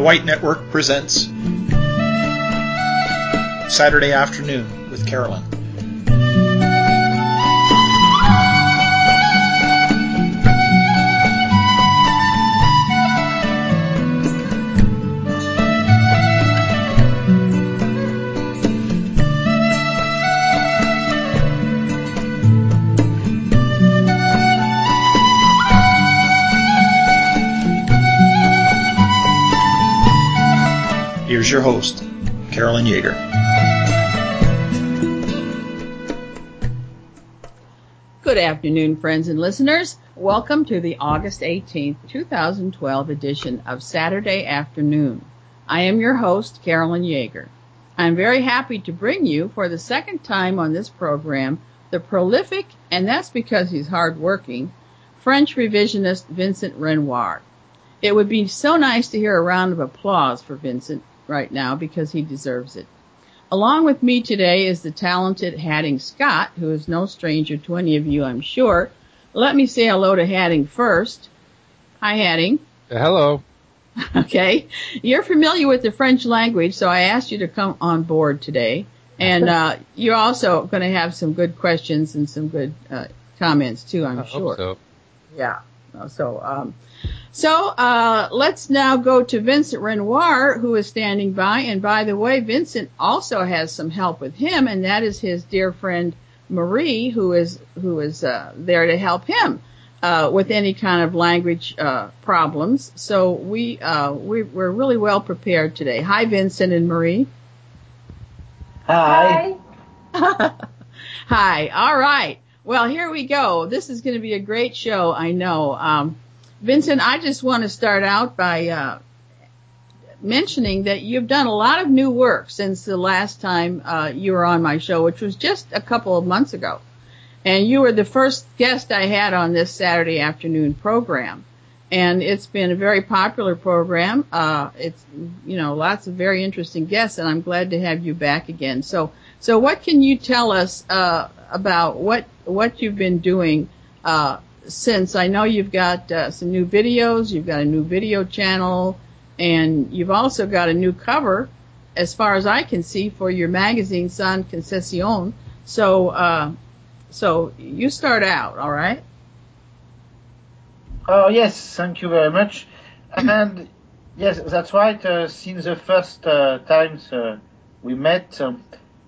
The White Network presents Saturday Afternoon with Carolyn. Here's your host, Carolyn Yeager. Good afternoon, friends and listeners. Welcome to the August 18th, 2012 edition of Saturday Afternoon. I am your host, Carolyn Yeager. I'm very happy to bring you, for the second time on this program, the prolific, and that's because he's hardworking, French revisionist Vincent Renoir. It would be so nice to hear a round of applause for Vincent right now because he deserves it. Along with me today is the talented Hatting Scott, who is no stranger to any of you, I'm sure. Let me say hello to Hatting first. Hi, Hatting. Hello. Okay. You're familiar with the French language, so I asked you to come on board today. And you're also going to have some good questions and some good comments, too, I'm sure. Hope so. Yeah. So let's now go to Vincent Renoir, who is standing by. And by the way, Vincent also has some help with him, and that is his dear friend Marie, who is there to help him with any kind of language problems. So we're really well prepared today. Hi, Vincent and Marie. Hi. Hi. All right. Well, here we go. This is going to be a great show, I know. Vincent, I just want to start out by mentioning that you've done a lot of new work since the last time you were on my show, which was just a couple of months ago. And you were the first guest I had on this Saturday afternoon program. And it's been a very popular program. It's, lots of very interesting guests, and I'm glad to have you back again. So what can you tell us about what you've been doing since? I know you've got some new videos, you've got a new video channel, and you've also got a new cover, as far as I can see, for your magazine, Sans Concession. So you start out, all right? Oh, yes, thank you very much. And yes, that's right. Since the first times we met on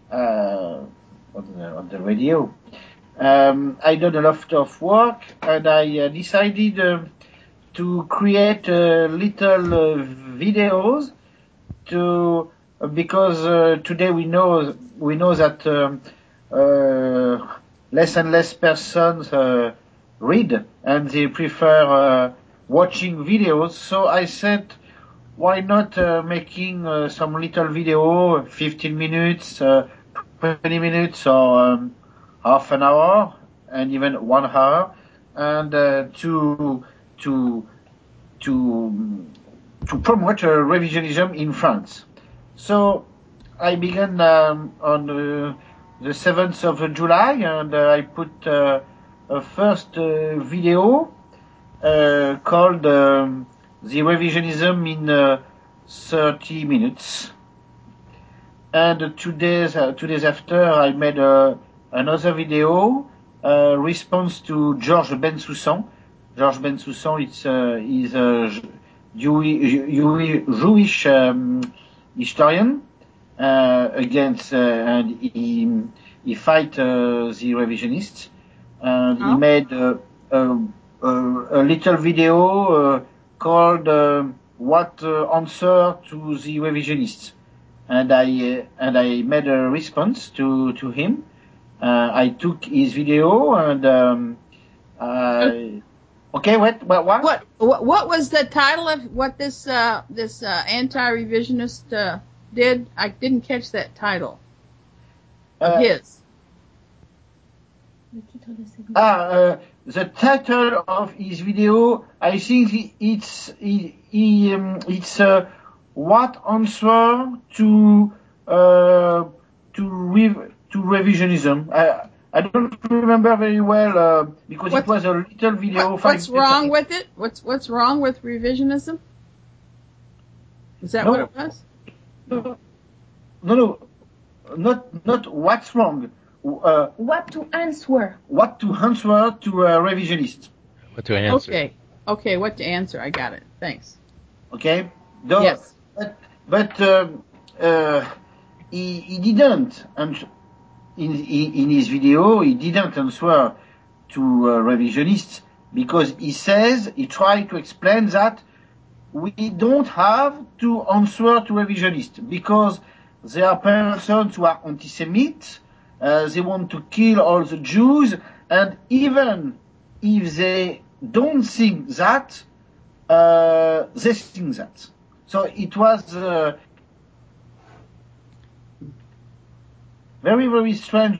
the radio, I did a lot of work, and I decided to create little videos because today we know that less and less persons read, and they prefer watching videos. So I said, why not making some little video, 15 minutes, 20 minutes, or half an hour, and even 1 hour, and to promote revisionism in France. So I began on the 7th of July, and I put a first video called The Revisionism in 30 minutes. And 2 days after, I made another video, response to Georges Bensoussan. Georges Bensoussan is a Jewish historian against, and he fight the revisionists. And he made a little video called "What Answer to the Revisionists," and I made a response to him. I took his video and okay. What was the title of what this anti-revisionist did? I didn't catch that title of his. The title of his video, I think it's what answer to revisionism. I don't remember very well because it was a little video. What's wrong with it? What's wrong with revisionism? Is that No. what it was? No, not what's wrong. What to answer? What to answer to a revisionist. What to answer? Okay, what to answer. I got it. Thanks. Okay? Yes. But he didn't, and in his video, he didn't answer to revisionists because he tried to explain that we don't have to answer to revisionists because there are persons who are anti-Semites, they want to kill all the Jews, and even if they don't think that, they think that. So it was very, very strange.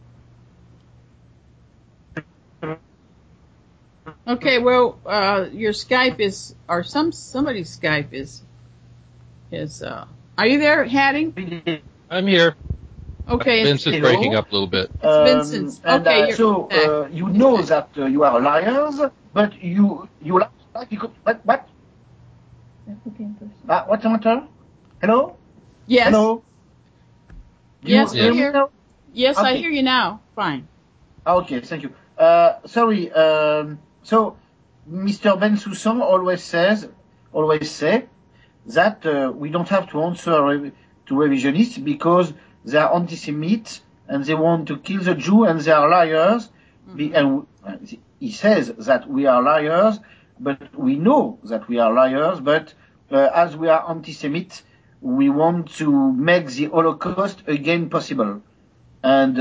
Okay, well, your Skype is, or somebody's Skype is, are you there, Hatting? I'm here. Okay. Vince is breaking up a little bit. It's Vincent's. Okay, so you know that you are liars, but you like because what? What's the matter? Hello? Yes. Hello? Yes, we're here. Now? Yes, Okay. I hear you now. Fine. Okay, thank you. Sorry. So Mr. Bensoussan always say that we don't have to answer to revisionists because they are anti-Semites and they want to kill the Jew and they are liars. And he says that we are liars, but we know that we are liars. But as we are anti-Semites, we want to make the Holocaust again possible. And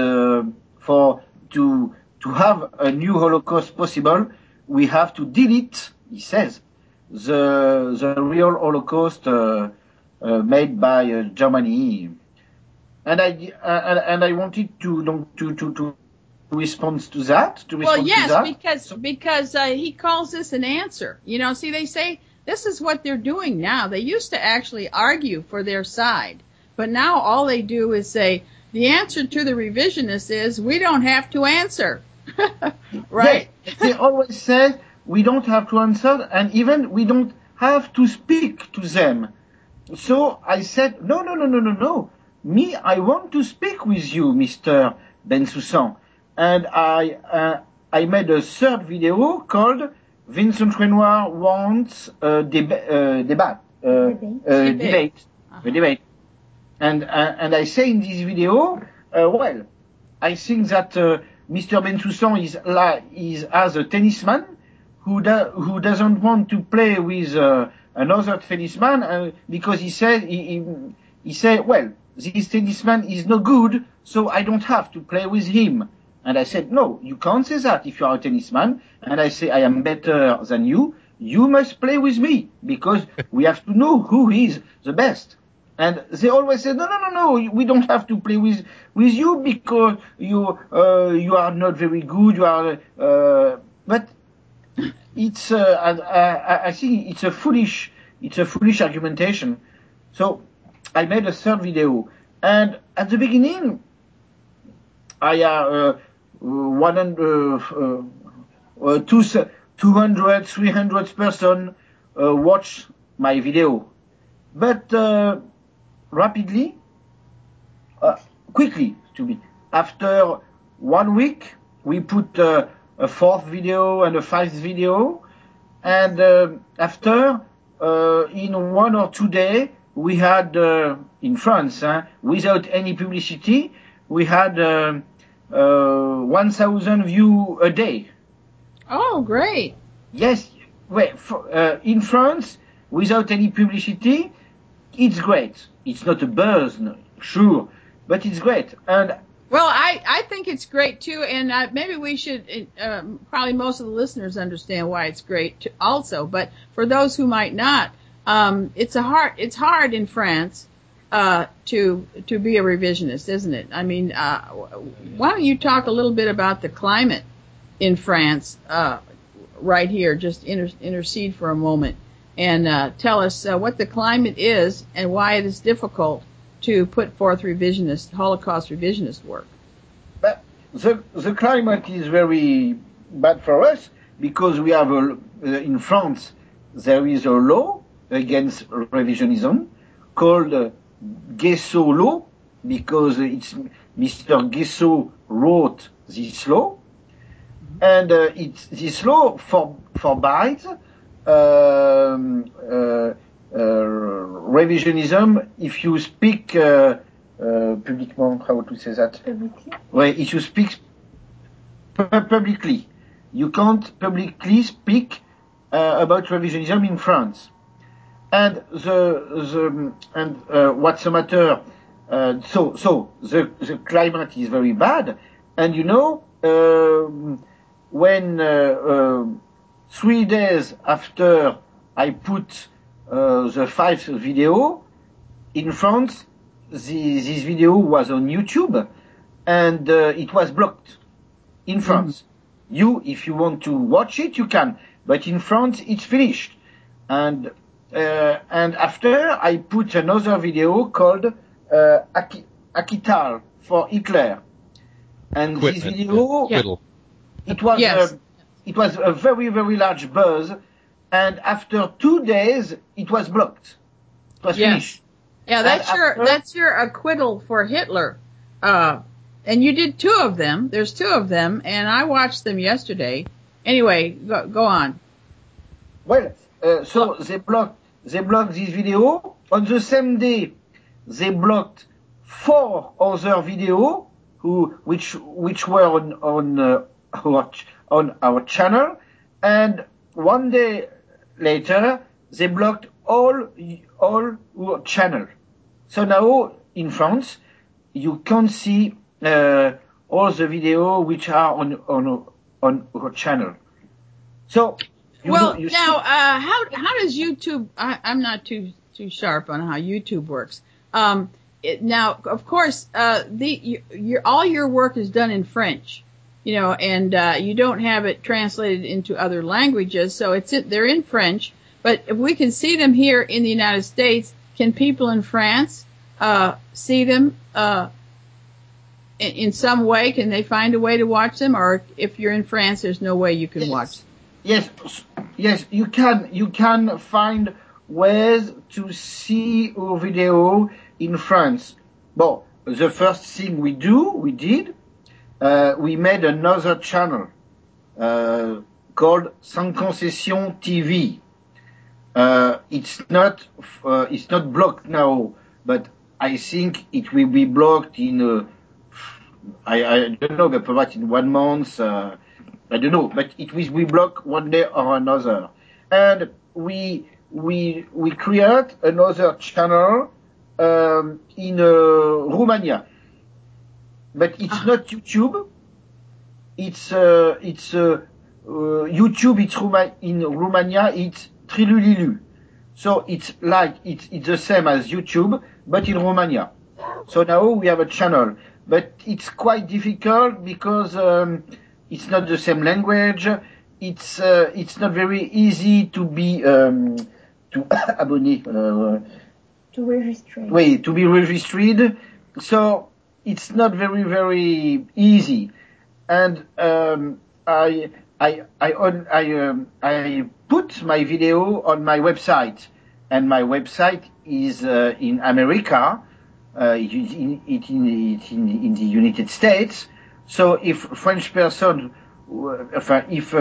to have a new Holocaust possible, we have to delete, he says, the real Holocaust made by Germany. And I wanted to respond to that. Well, yes, because he calls this an answer. You know, see, they say this is what they're doing now. They used to actually argue for their side, but now all they do is say the answer to the revisionists is we don't have to answer. Right? Yeah, they always say we don't have to answer, and even we don't have to speak to them. So I said, no. Me, I want to speak with you, Mr. Bensoussan. And I made a third video called Vincent Renoir wants a debate. And I say in this video, well, I think that Mr. Bensoussan is as a tennisman who doesn't want to play with another tennisman because he said, well, this tennisman is no good, so I don't have to play with him. And I said, no, you can't say that if you are a tennisman. And I say, I am better than you. You must play with me because we have to know who is the best. And they always say, no, we don't have to play with you because you are not very good. You are, but it's, I think it's a foolish argumentation. So I made a third video, and at the beginning, I 200, 300 person watch my video, but rapidly, quickly after 1 week, we put a fourth video and a fifth video, and after in 1 or 2 days, we had in France, without any publicity, we had 1,000 views a day. Oh, great! Yes, in France, without any publicity, it's great. It's not a buzz, sure, but it's great. And well, I think it's great too, and maybe we should probably most of the listeners understand why it's great also. But for those who might not, it's hard in France to be a revisionist, isn't it? I mean, why don't you talk a little bit about the climate in France right here? Just intercede for a moment and tell us what the climate is and why it is difficult to put forth Holocaust revisionist work. But the climate is very bad for us because we have in France there is a law against revisionism, called Guesso law, because it's Mr. Guesso wrote this law, and this law forbids revisionism if you speak publiquement. How to say that? Publicly. Well, if you speak publicly, you can't publicly speak about revisionism in France. And what's the matter? So the climate is very bad, and when 3 days after I put the 5th video in France, this video was on YouTube, and it was blocked in France. If you want to watch it, you can, but in France it's finished. And after I put another video called Akital for Hitler, and this video, it was a very, very large buzz, and after 2 days it was blocked. It was finished. Yeah, that's your acquittal for Hitler. And you did 2 of them. There's 2 of them, and I watched them yesterday. Anyway, go on. Well, so they blocked this video. On the same day, they blocked 4 other videos which were on our channel, and 1 day later they blocked all our channel. So now in France you can't see all the videos which are on our channel. So how does YouTube? I'm not too sharp on how YouTube works. Now, of course, all your work is done in French, and you don't have it translated into other languages, so they're in French. But if we can see them here in the United States, can people in France see them in some way? Can they find a way to watch them, or if you're in France, there's no way you can watch them? Yes, you can. You can find ways to see our video in France. Well, the first thing we did, we made another channel called Sans Concession TV. It's not blocked now, but I think it will be blocked in I don't know, but perhaps in 1 month. I don't know, but it will be blocked one day or another. And we create another channel in Romania, but it's not YouTube. It's YouTube. It's in Romania. It's Trilulilu. So it's the same as YouTube, but in Romania. So now we have a channel, but it's quite difficult because it's not the same language. It's not very easy to be to abonner. To register. Wait, to be registered. So it's not very, very easy. And I put my video on my website, and my website is in America, in the United States. So if a French person, if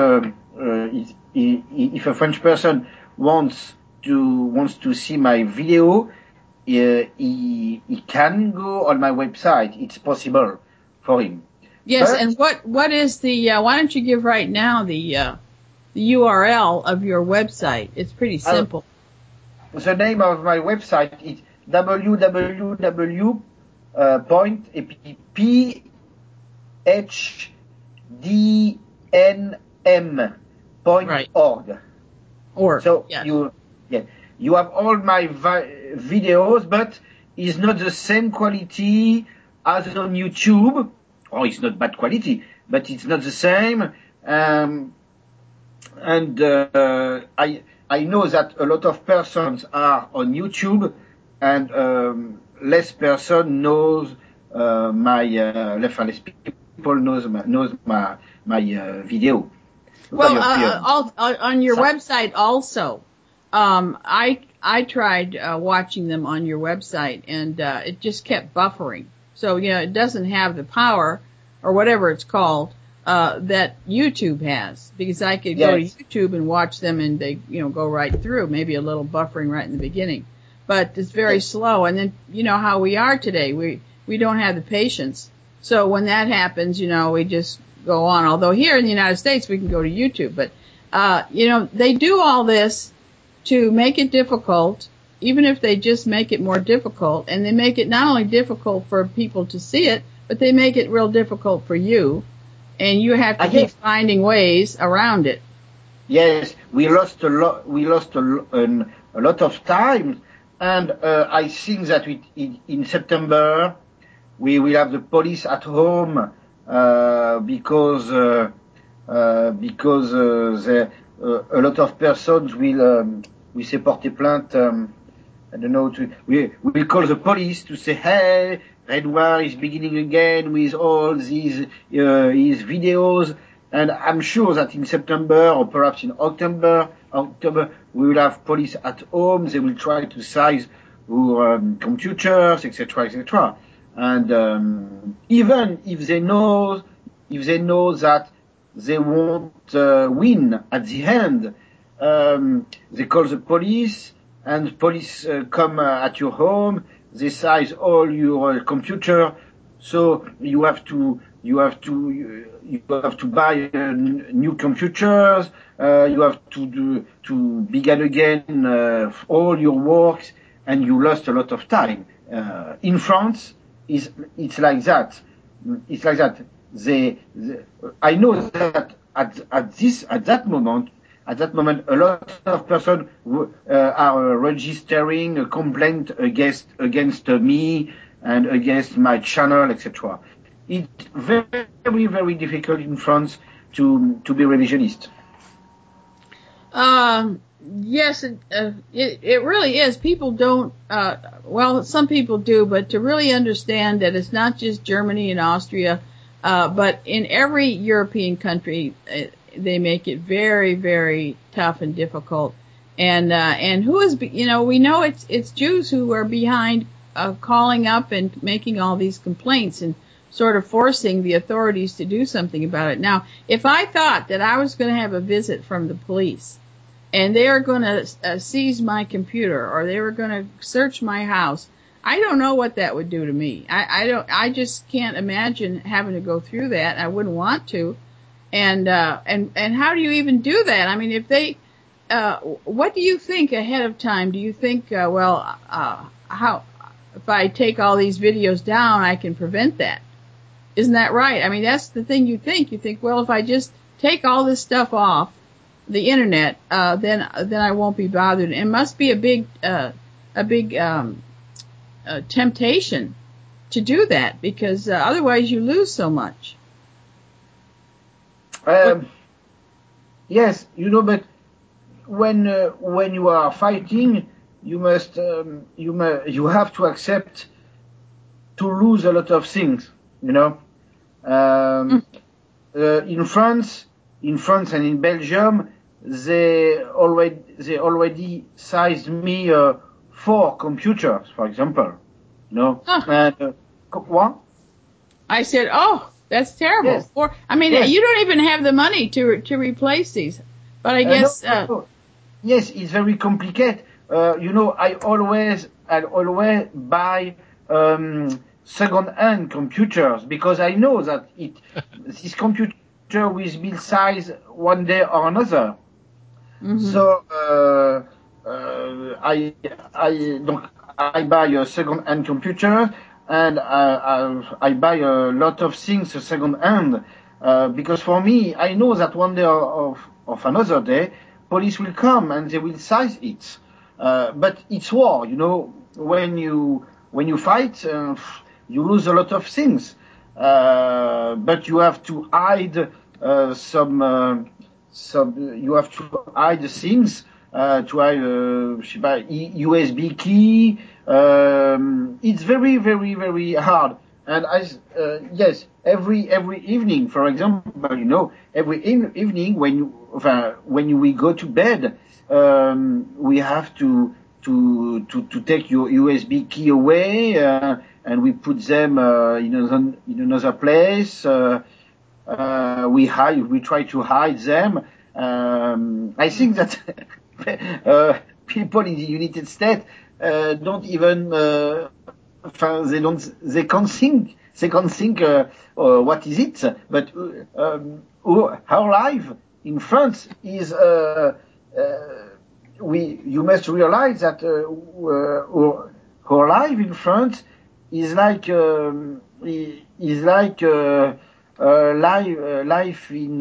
a French person wants to see my video, he can go on my website. It's possible for him. Yes, and what is the? Why don't you give right now the URL of your website? It's pretty simple. The name of my website is www.phdnm.org. So yes. You have all my videos, but it's not the same quality as on YouTube. Oh, it's not bad quality, but it's not the same. I know that a lot of persons are on YouTube, and less person knows less people knows my video. Well, on your website also, I tried watching them on your website, and it just kept buffering. So it doesn't have the power, or whatever it's called, that YouTube has, because I could go to YouTube and watch them, and they go right through. Maybe a little buffering right in the beginning, but it's very slow. And then how we are today, we don't have the patience. So when that happens, we just go on. Although here in the United States we can go to YouTube, but they do all this to make it difficult, even if they just make it more difficult, and they make it not only difficult for people to see it, but they make it real difficult for you, and you have to keep finding ways around it. Yes, we lost a lot. We lost a lot of time, and I think that in September we will have the police at home because a lot of persons will say porter plainte. I don't know. We will call the police to say, hey, Redouard is beginning again with all these his videos, and I'm sure that in September or perhaps in October we will have police at home. They will try to seize our computers, etc., etc. And even if they know that they won't win at the end, they call the police, and police come at your home. They seize all your computer, so you have to buy new computers. You have to begin again all your works, and you lost a lot of time. In France, it's like that. It's like that. I know that at that moment, a lot of persons are registering a complaint against me and against my channel, etc. It's very, very difficult in France to be revisionist. Yes, it really is. People don't, some people do, but to really understand that it's not just Germany and Austria, but in every European country, they make it very, very tough and difficult. And who is, we know it's Jews who are behind, calling up and making all these complaints and sort of forcing the authorities to do something about it. Now, if I thought that I was going to have a visit from the police and they are going to seize my computer or they were going to search my house, I don't know what that would do to me. I just can't imagine having to go through that. I wouldn't want to. And how do you even do that? I mean, if they, what do you think ahead of time? Do you think, how, if I take all these videos down, I can prevent that? Isn't that right? I mean, that's the thing you think. You think, well, if I just take all this stuff off the internet, then I won't be bothered. It must be a big temptation to do that, because otherwise you lose so much. Yes, but when you are fighting, you have to accept to lose a lot of things. In France and in Belgium, they already seized me 4 computers, for example. And what? I said, oh, that's terrible. Yes. You don't even have the money to replace these. But I guess no. Yes, it's very complicated. I always buy second-hand computers, because I know that this computer will be sized one day or another. Mm-hmm. So I buy a second-hand computer, and I buy a lot of things second-hand, because for me, I know that one day of another day, police will come and they will seize it. But it's war, when you fight, you lose a lot of things. But you have to hide you have to hide the things, to hide USB key. It's very, very, very hard. And yes, every evening, for example, you know, every evening when we go to bed, we have to take your USB key away, and we put them in another place. We try to hide them. I think that people in the United States don't even they can't think what is it, but our life in France is you must realize that our life in France is like life in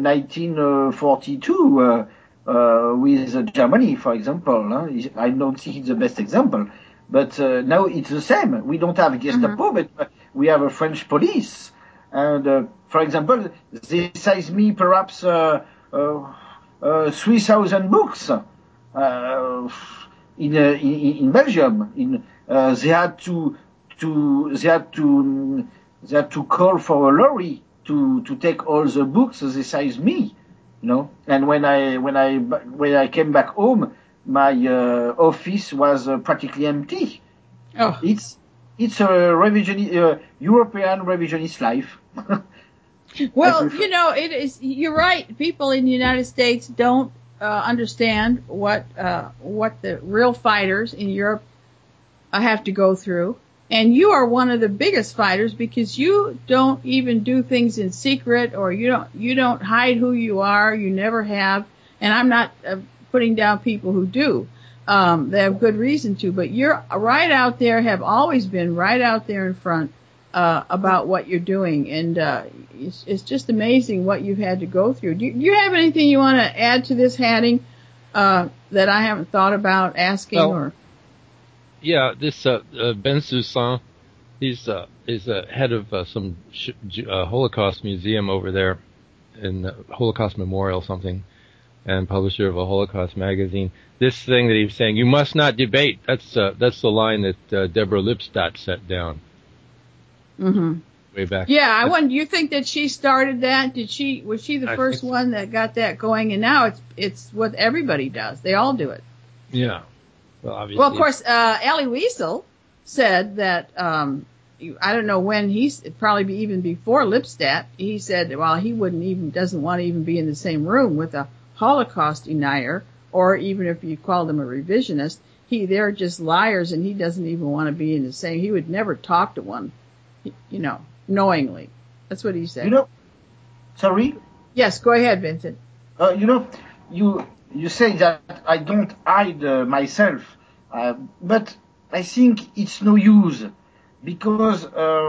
1942 with Germany, for example. I don't think it's the best example, but now it's the same. We don't have Gestapo, but we have a French police. And for example, they size me perhaps 3,000 books in Belgium. They had to call for a lorry to take all the books. They size me, you know. And when I came back home, my office was practically empty. Oh. It's a European revisionist life. Well, you know, it is. You're right. People in the United States don't understand what the real fighters in Europe have to go through. And you are one of the biggest fighters because you don't even do things in secret, or you don't hide who you are. You never have. And I'm not putting down people who do. They have good reason to, but you're right out there, have always been right out there in front about what you're doing. And it's just amazing what you've had to go through. Do you have anything you want to add to this, Hatting, that I haven't thought about asking? Or yeah, this Bensoussan, he's head of some Holocaust museum over there, in Holocaust Memorial something, and publisher of a Holocaust magazine. This thing that he was saying, you must not debate. That's the line that Deborah Lipstadt set down. Mm-hmm. Way back. Yeah, I wonder. Do you think that she started that? Was she the first one that got that going? And now it's what everybody does. They all do it. Yeah. Well, obviously. Well, of course, Elie Wiesel said that. I don't know when probably even before Lipstadt. He said, well, he doesn't want to even be in the same room with a Holocaust denier, or even if you called him a revisionist, they're just liars, and he doesn't even want to be in the same. He would never talk to one, you know, knowingly. That's what he said. You know, sorry? Yes, go ahead, Vincent. You know, you say that I don't hide myself, but I think it's no use, because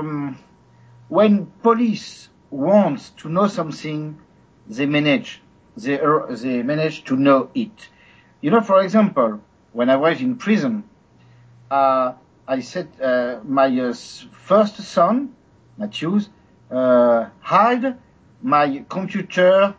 when police wants to know something, they manage to know it. You know, for example, when I was in prison, I said my first son, Matthews, hid my computer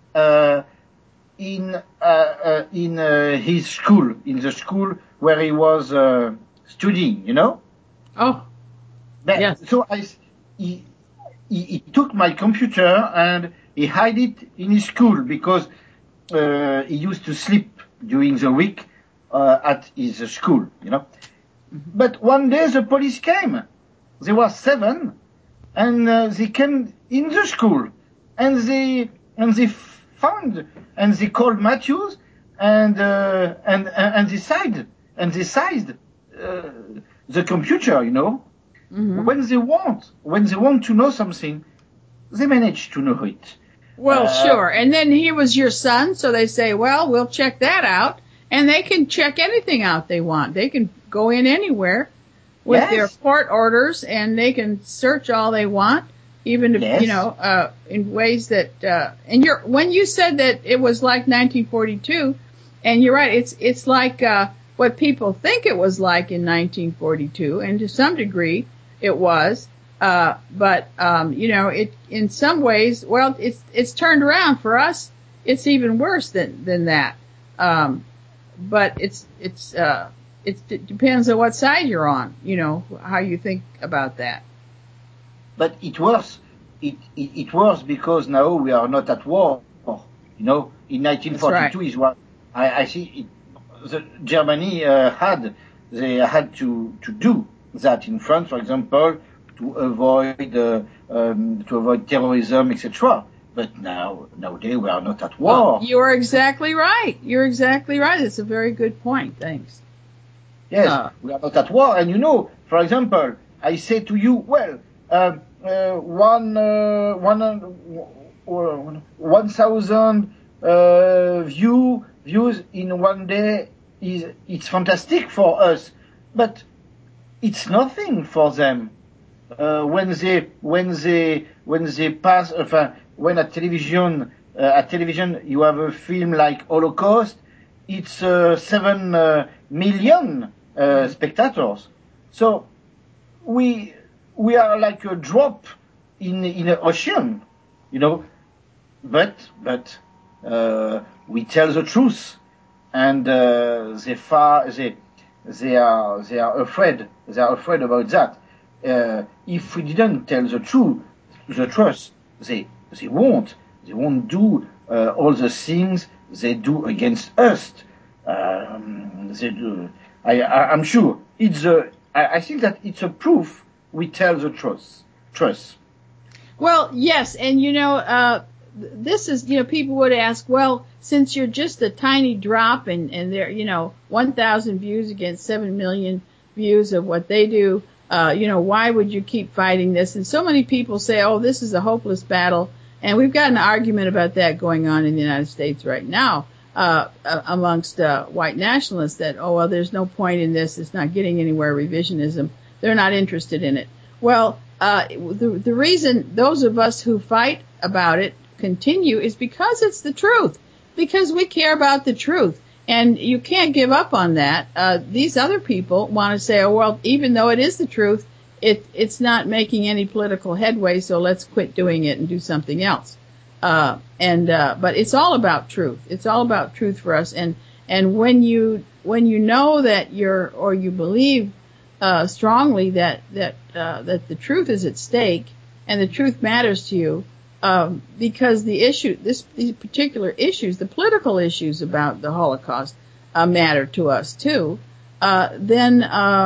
in his school, in the school where he was studying. You know. Oh. Yes. So he took my computer and he hid it in his school, because he used to sleep during the week at his school, you know. But one day the police came. There were 7, and they came in the school, and they found, and they called Matthews, and they sized the computer, you know. Mm-hmm. When they want to know something, they manage to know it. Well, sure. And then he was your son, so they say, well, we'll check that out. And they can check anything out they want. They can go in anywhere with their court orders, and they can search all they want, even if, you know, in ways that, and when you said that it was like 1942, and you're right, it's like, what people think it was like in 1942, and to some degree it was, but you know, it, in some ways, well, it's turned around for us. It's even worse than that. But it depends on what side you're on, you know, how you think about that. But it worse it was because now we are not at war. You know, in 1942 is what I see. Germany had to do that in France, for example, to avoid terrorism, etc. But nowadays we are not at war. Well, you're exactly right. It's a very good point. Thanks. Yes, we are not at war. And you know, for example, I say to you, well, 1,000 views in one day it's fantastic for us, but it's nothing for them. When they pass, when at television you have a film like Holocaust, it's 7 million spectators. So we are like a drop in an ocean, you know. But we tell the truth, and they are afraid. They are afraid about that. If we didn't tell the truth, they won't do all the things they do against us. They do. I'm sure I think that it's a proof we tell the truth. Well, yes, and you know, this is, you know, people would ask, well, since you're just a tiny drop and there, you know, 1,000 views against 7 million views of what they do, you know, why would you keep fighting this? And so many people say, oh, this is a hopeless battle. And we've got an argument about that going on in the United States right now, amongst white nationalists that, oh, well, there's no point in this. It's not getting anywhere. Revisionism. They're not interested in it. Well, the reason those of us who fight about it continue is because it's the truth, because we care about the truth, and you can't give up on that. These other people want to say, oh, well, even though it is the truth, it's not making any political headway, so let's quit doing it and do something else. But it's all about truth. It's all about truth for us. And when you know that you believe strongly that the truth is at stake and the truth matters to you, because these particular issues, the political issues about the Holocaust, matter to us too, then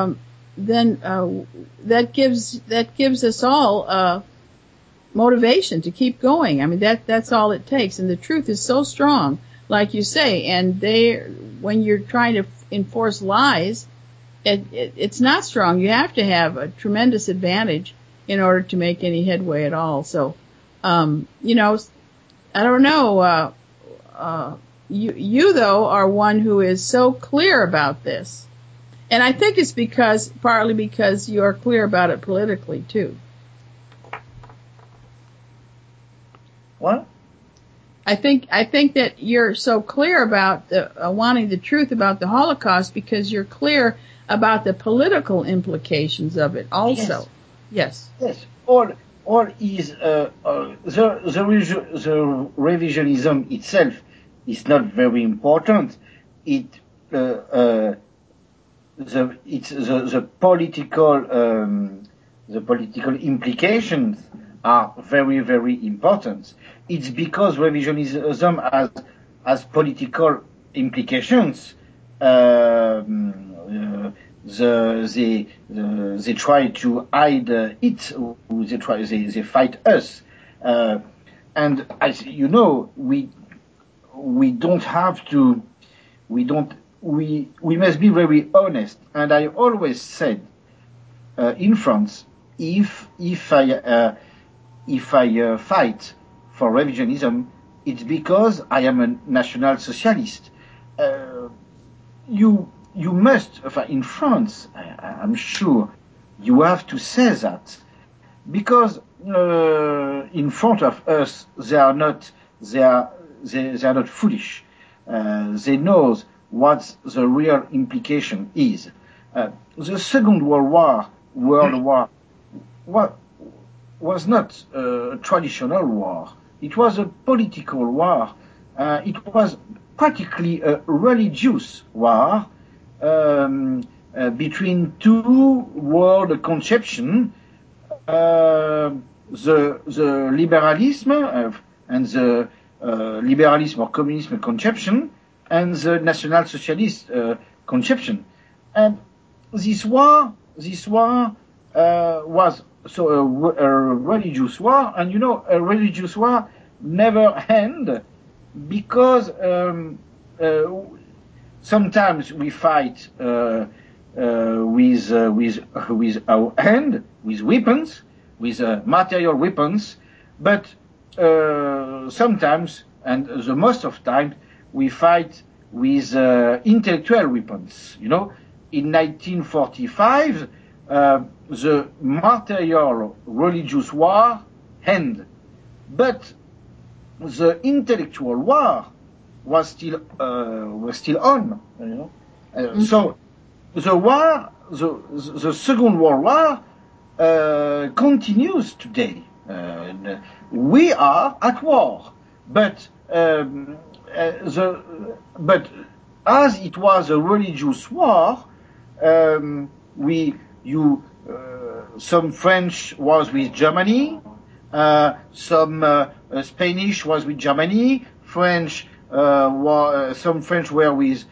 that gives us all motivation to keep going. I mean, that's all it takes. And the truth is so strong, like you say, and when you're trying to enforce lies, it's not strong. You have to have a tremendous advantage in order to make any headway at all. So, you know, I don't know, you though are one who is so clear about this. And I think it's partly because you're clear about it politically too. What? I think that you're so clear about wanting the truth about the Holocaust because you're clear about the political implications of it also. Yes. All is the revisionism itself is not very important. It's the political implications are very, very important. It's because revisionism has political implications. They try to hide it. They fight us. And as you know, we don't have to. We must be very honest. And I always said, in France, if I fight for revisionism, it's because I am a national socialist. You must, in France, I'm sure, you have to say that, because in front of us they are not foolish. They know what the real implication is. The Second World War was not a traditional war. It was a political war. It was practically a religious war between two world conceptions. the liberalism and the liberalism or communism conception and the National Socialist conception. And this war was so a religious war, and a religious war never end because sometimes we fight with our hand, with weapons, with material weapons, but sometimes, and the most of time, we fight with intellectual weapons. In 1945, the material religious war ended, but the intellectual war was still on. So the war, the Second World War, continues today. We are at war, but as it was a religious war, some French was with Germany, some Spanish was with Germany, some French were with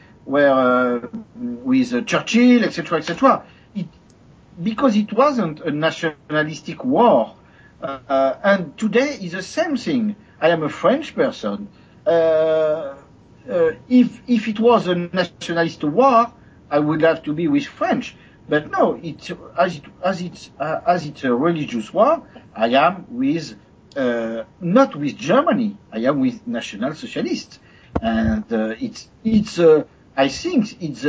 Churchill, etc., etc. Because it wasn't a nationalistic war, and today is the same thing. I am a French person. If it was a nationalist war, I would have to be with French. But no, as it's a religious war, I am with not with Germany. I am with National Socialists, and I think it's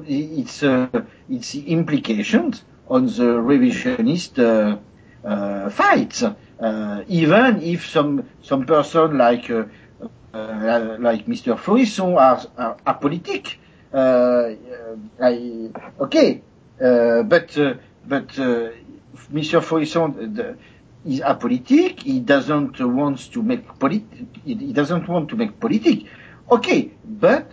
the implications on the revisionist fights. Even if some person like Mr. Faurisson are apolitic, but Mr. Faurisson is apolitic. He doesn't want to make politic. Okay, but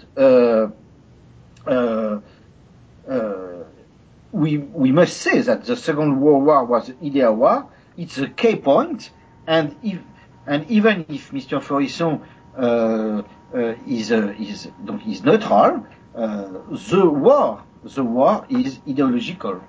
we must say that the Second World War was an ideal war. It's a key point, and even if Mr. Faurisson is neutral, the war is ideological.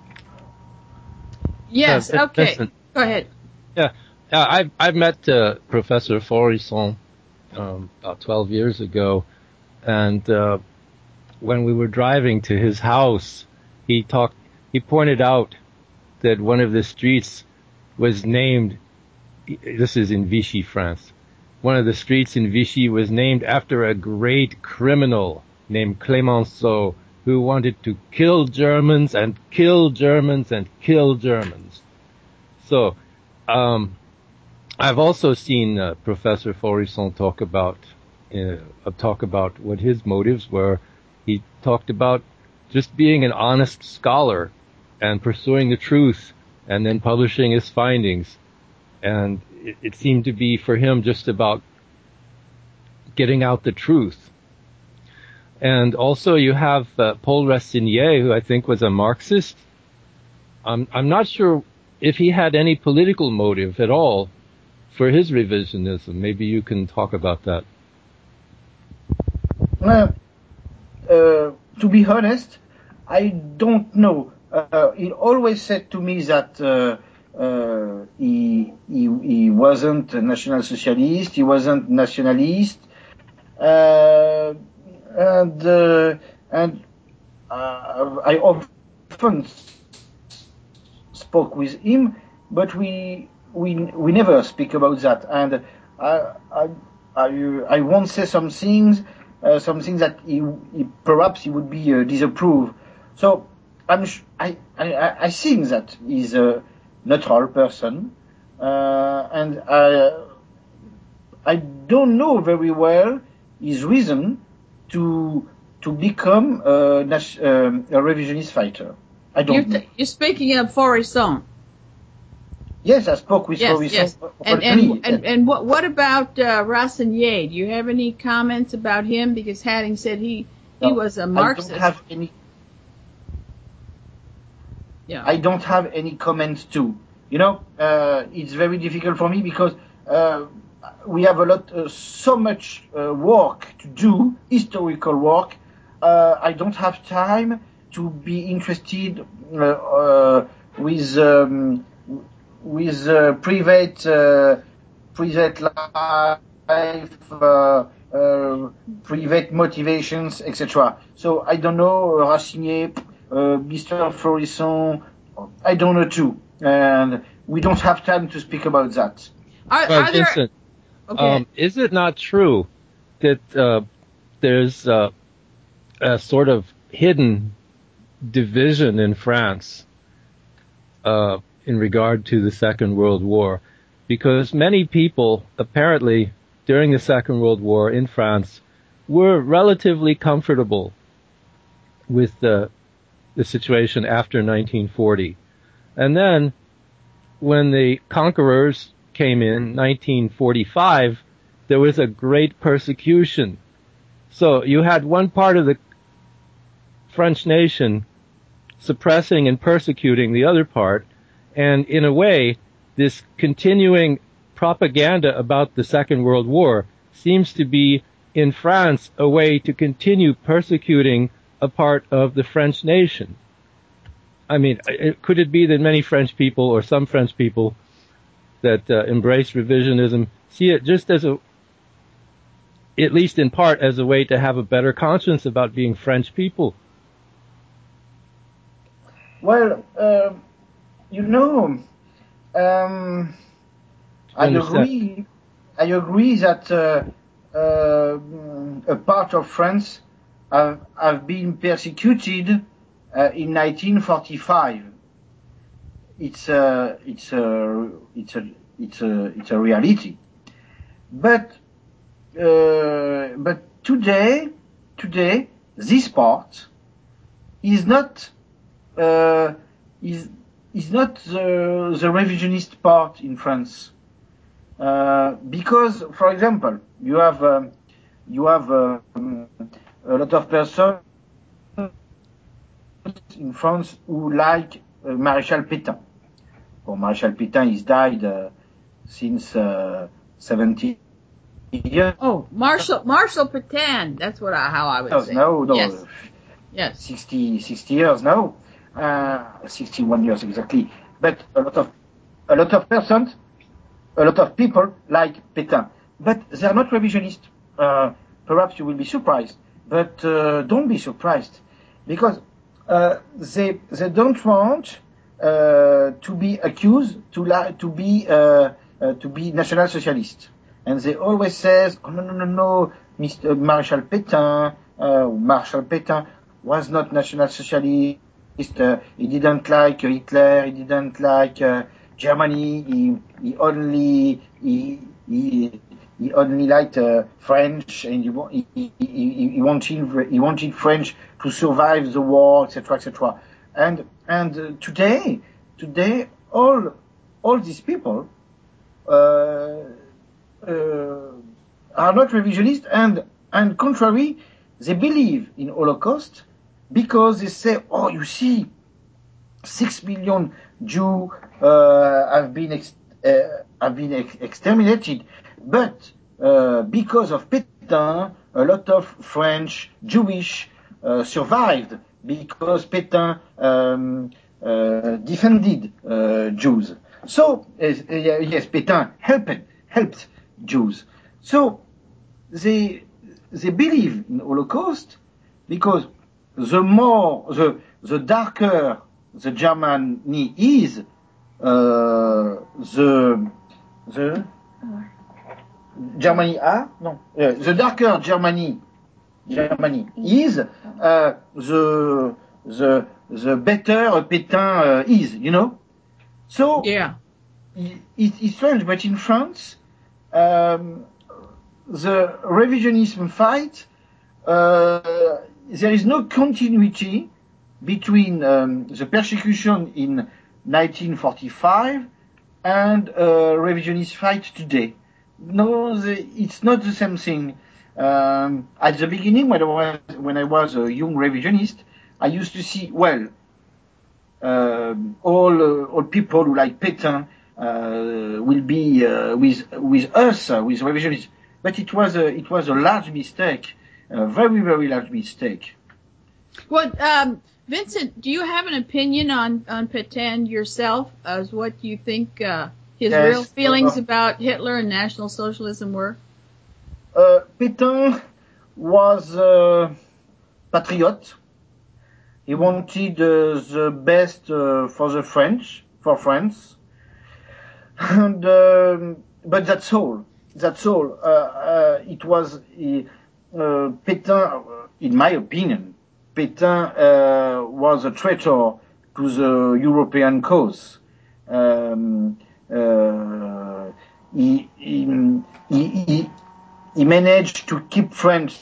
Yes. Okay. Listen. Go ahead. Yeah, I met Professor Faurisson about 12 years ago, and when we were driving to his house, he pointed out that one of the streets was named. This is in Vichy, France. One of the streets in Vichy was named after a great criminal named Clemenceau, who wanted to kill Germans and kill Germans and kill Germans. So, I've also seen Professor Faurisson talk about what his motives were. He talked about just being an honest scholar and pursuing the truth and then publishing his findings. And it seemed to be for him just about getting out the truth. And also you have Paul Rastignac, who I think was a Marxist. I'm not sure if he had any political motive at all for his revisionism. Maybe you can talk about that. To be honest, I don't know. He always said to me that he wasn't a National Socialist, he wasn't nationalist, and I often spoke with him, but we never speak about that, and I won't say some things that he perhaps he would be disapprove. So I think that he's a neutral person, and I don't know very well his reason to become a revisionist fighter. I don't know. You're speaking of Faurisson. Yes, I spoke with Faurisson. Yes. And what about Rastignac? Do you have any comments about him? Because Hadding said he was a Marxist. I don't have any. Yeah. I don't have any comments too. It's very difficult for me because we have so much work to do, historical work. I don't have time to be interested with private life, private motivations, etc. So I don't know Racinier, Mr. Florisson. I don't know too, and we don't have time to speak about that. Are there? Vincent, Okay. is it not true that there's a sort of hidden division in France in regard to the Second World War? Because many people, apparently, during the Second World War in France, were relatively comfortable with the situation after 1940. And then, when the conquerors came in 1945, there was a great persecution. So you had one part of the French nation suppressing and persecuting the other part, and in a way, this continuing propaganda about the Second World War seems to be, in France, a way to continue persecuting a part of the French nation. I mean, could it be that many French people, or some French people, that embrace revisionism see it just as at least in part, as a way to have a better conscience about being French people? Well, I agree that a part of France have been persecuted in 1945. It's a reality. But today this part is not the revisionist part in France, because, for example, you have a lot of persons in France who like Maréchal Pétain. Well, Maréchal Pétain is died since 70 years. Oh, Marshal Pétain. That's how I would say. No. Yes. 60 years now. 61 years exactly. But a lot of persons, a lot of people like Pétain. But they are not revisionist. Perhaps you will be surprised. But don't be surprised. Because they don't want to be accused to be National Socialist. And they always says, oh, no, Mr. Marshal Pétain was not National Socialist. He didn't like Hitler. He didn't like Germany. He only liked French, and he wanted French to survive the war, etc. And today, all these people are not revisionist, and contrary, they believe in Holocaust because they say, oh, you see, 6 million Jews have been exterminated, but because of Pétain, a lot of French Jewish survived because Pétain defended Jews. So yes, Pétain helped Jews. So they believe in Holocaust because the darker the Germany is, the Germany the darker Germany is, the better Pétain is, So yeah, it's strange, but in France, the revisionism fight, there is no continuity between the persecution in 1945 and revisionist fight today. No, it's not the same thing. At the beginning, when I was a young revisionist, I used to see, all people who like Pétain will be with us, with revisionists. But it was a large mistake, a very, very large mistake. Well, Vincent, do you have an opinion on Pétain yourself, as what you think his real feelings about Hitler and National Socialism were? Pétain was a patriot. He wanted the best for France. And, but that's all. It was Pétain, in my opinion, Pétain was a traitor to the European cause. He managed to keep France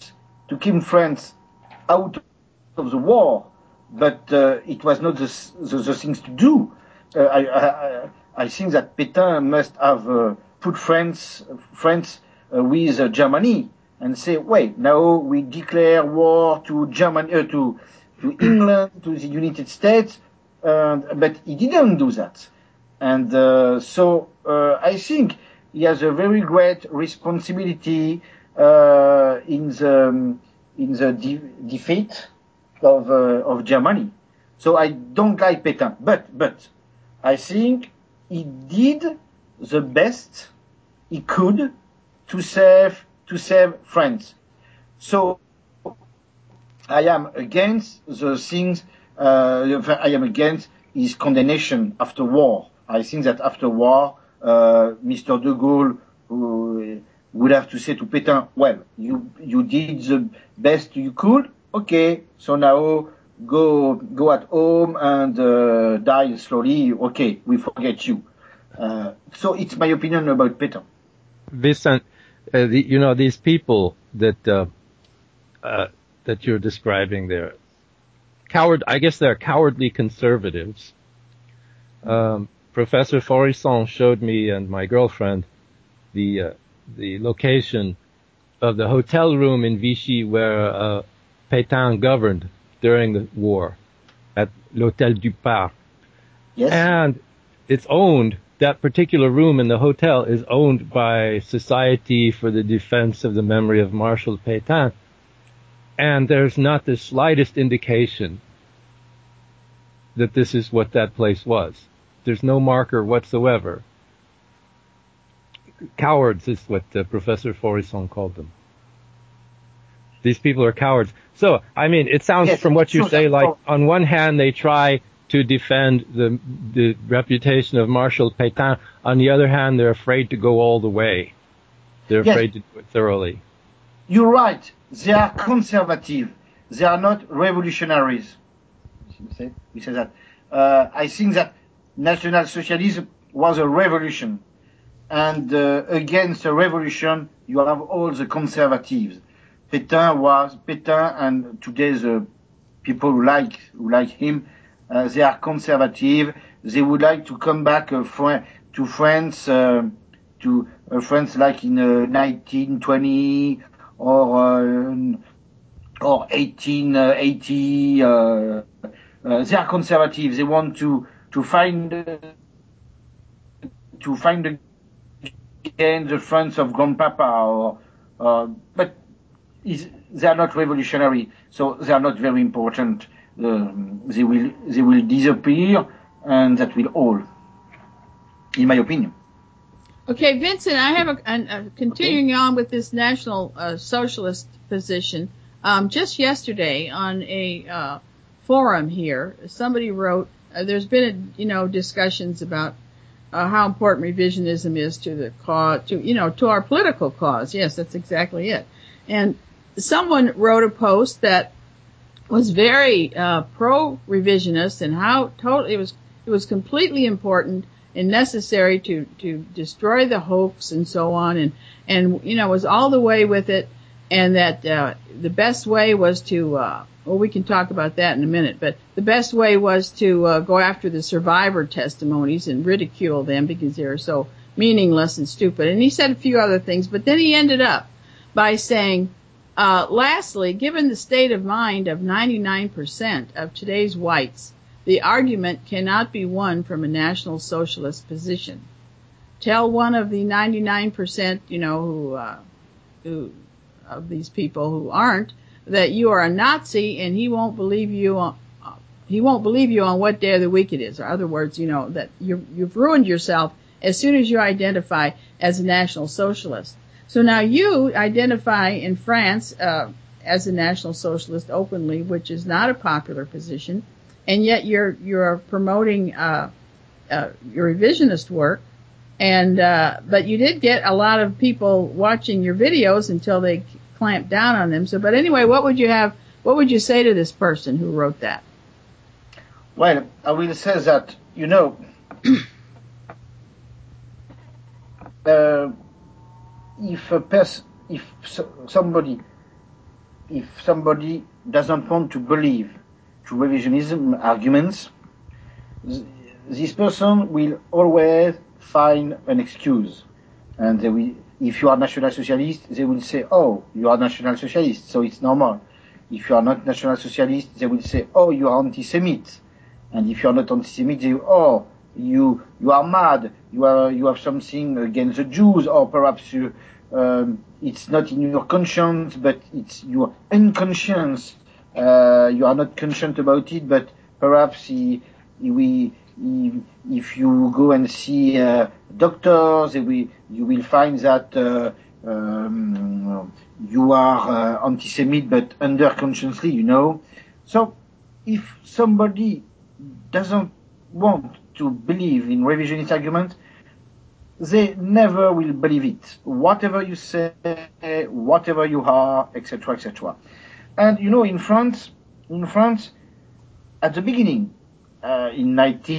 out of the war, but it was not the things to do. I think that Pétain must have put France with Germany and say, wait, now we declare war to Germany, to England, to the United States, but he didn't do that. And so I think he has a very great responsibility in the defeat of Germany. So I don't like Pétain, but I think he did the best he could to save France. So I am against the things. I am against his condemnation after war. I think that after war, Mr. de Gaulle would have to say to Pétain, well, you did the best you could. Okay, so now go at home and die slowly. Okay, we forget you. So it's my opinion about Pétain. Vincent, these people that you're describing there, I guess they're cowardly conservatives. Professor Faurisson showed me and my girlfriend the location of the hotel room in Vichy where Pétain governed during the war at l'Hôtel du Parc. Yes. And it's owned, that particular room in the hotel is owned by Society for the Defense of the Memory of Marshal Pétain. And there's not the slightest indication that this is what that place was. There's no marker whatsoever. Cowards is what Professor Faurisson called them. These people are cowards. So, I mean, it sounds from what you say like on one hand they try to defend the reputation of Marshal Pétain. On the other hand, they're afraid to go all the way. They're afraid to do it thoroughly. You're right. They are conservative. They are not revolutionaries. We say that. I think that National Socialism was a revolution. And against a revolution, you have all the conservatives. Pétain and today's people who like him, they are conservative. They would like to come back to France, France like in 1920 or 1880. They are conservative. They want to find again the France of Grandpapa, but they are not revolutionary, so they are not very important. They will disappear, and that will all, in my opinion. Okay, Vincent, I have continuing on with this National Socialist position. Just yesterday on a forum here, somebody wrote, there's been, discussions about how important revisionism is to the cause, to our political cause. Yes, that's exactly it. And someone wrote a post that was very pro-revisionist and how totally it was completely important and necessary to destroy the hoax and so on, and was all the way with it, and that the best way was to we can talk about that in a minute, but the best way was to go after the survivor testimonies and ridicule them because they're so meaningless and stupid. And he said a few other things, but then he ended up by saying, lastly, given the state of mind of 99% of today's whites, the argument cannot be won from a National Socialist position. Tell one of the 99%, who of these people who aren't, that you are a Nazi, and he won't believe you on what day of the week it is. Or other words, that you've ruined yourself as soon as you identify as a National Socialist. So now you identify in France as a National Socialist openly, which is not a popular position, and yet you're promoting your revisionist work. And but you did get a lot of people watching your videos until they clamped down on them. So, but anyway, what would you say to this person who wrote that? Well, I will say that, if somebody doesn't want to believe to revisionism arguments, this person will always find an excuse. And if you are National Socialist, they will say, oh, you are National Socialist, so it's normal. If you are not National Socialist, they will say, oh, you are anti-Semite. And if you are not anti-Semite, they will, oh, you are mad, you have something against the Jews, or perhaps it's not in your conscience, but it's your unconscious. You are not conscious about it, but perhaps if you go and see doctors, you will find that you are anti-Semite, but underconsciously, So if somebody doesn't want to believe in revisionist argument, they never will believe it. Whatever you say, whatever you are, etc., etc. And in France, at the beginning, in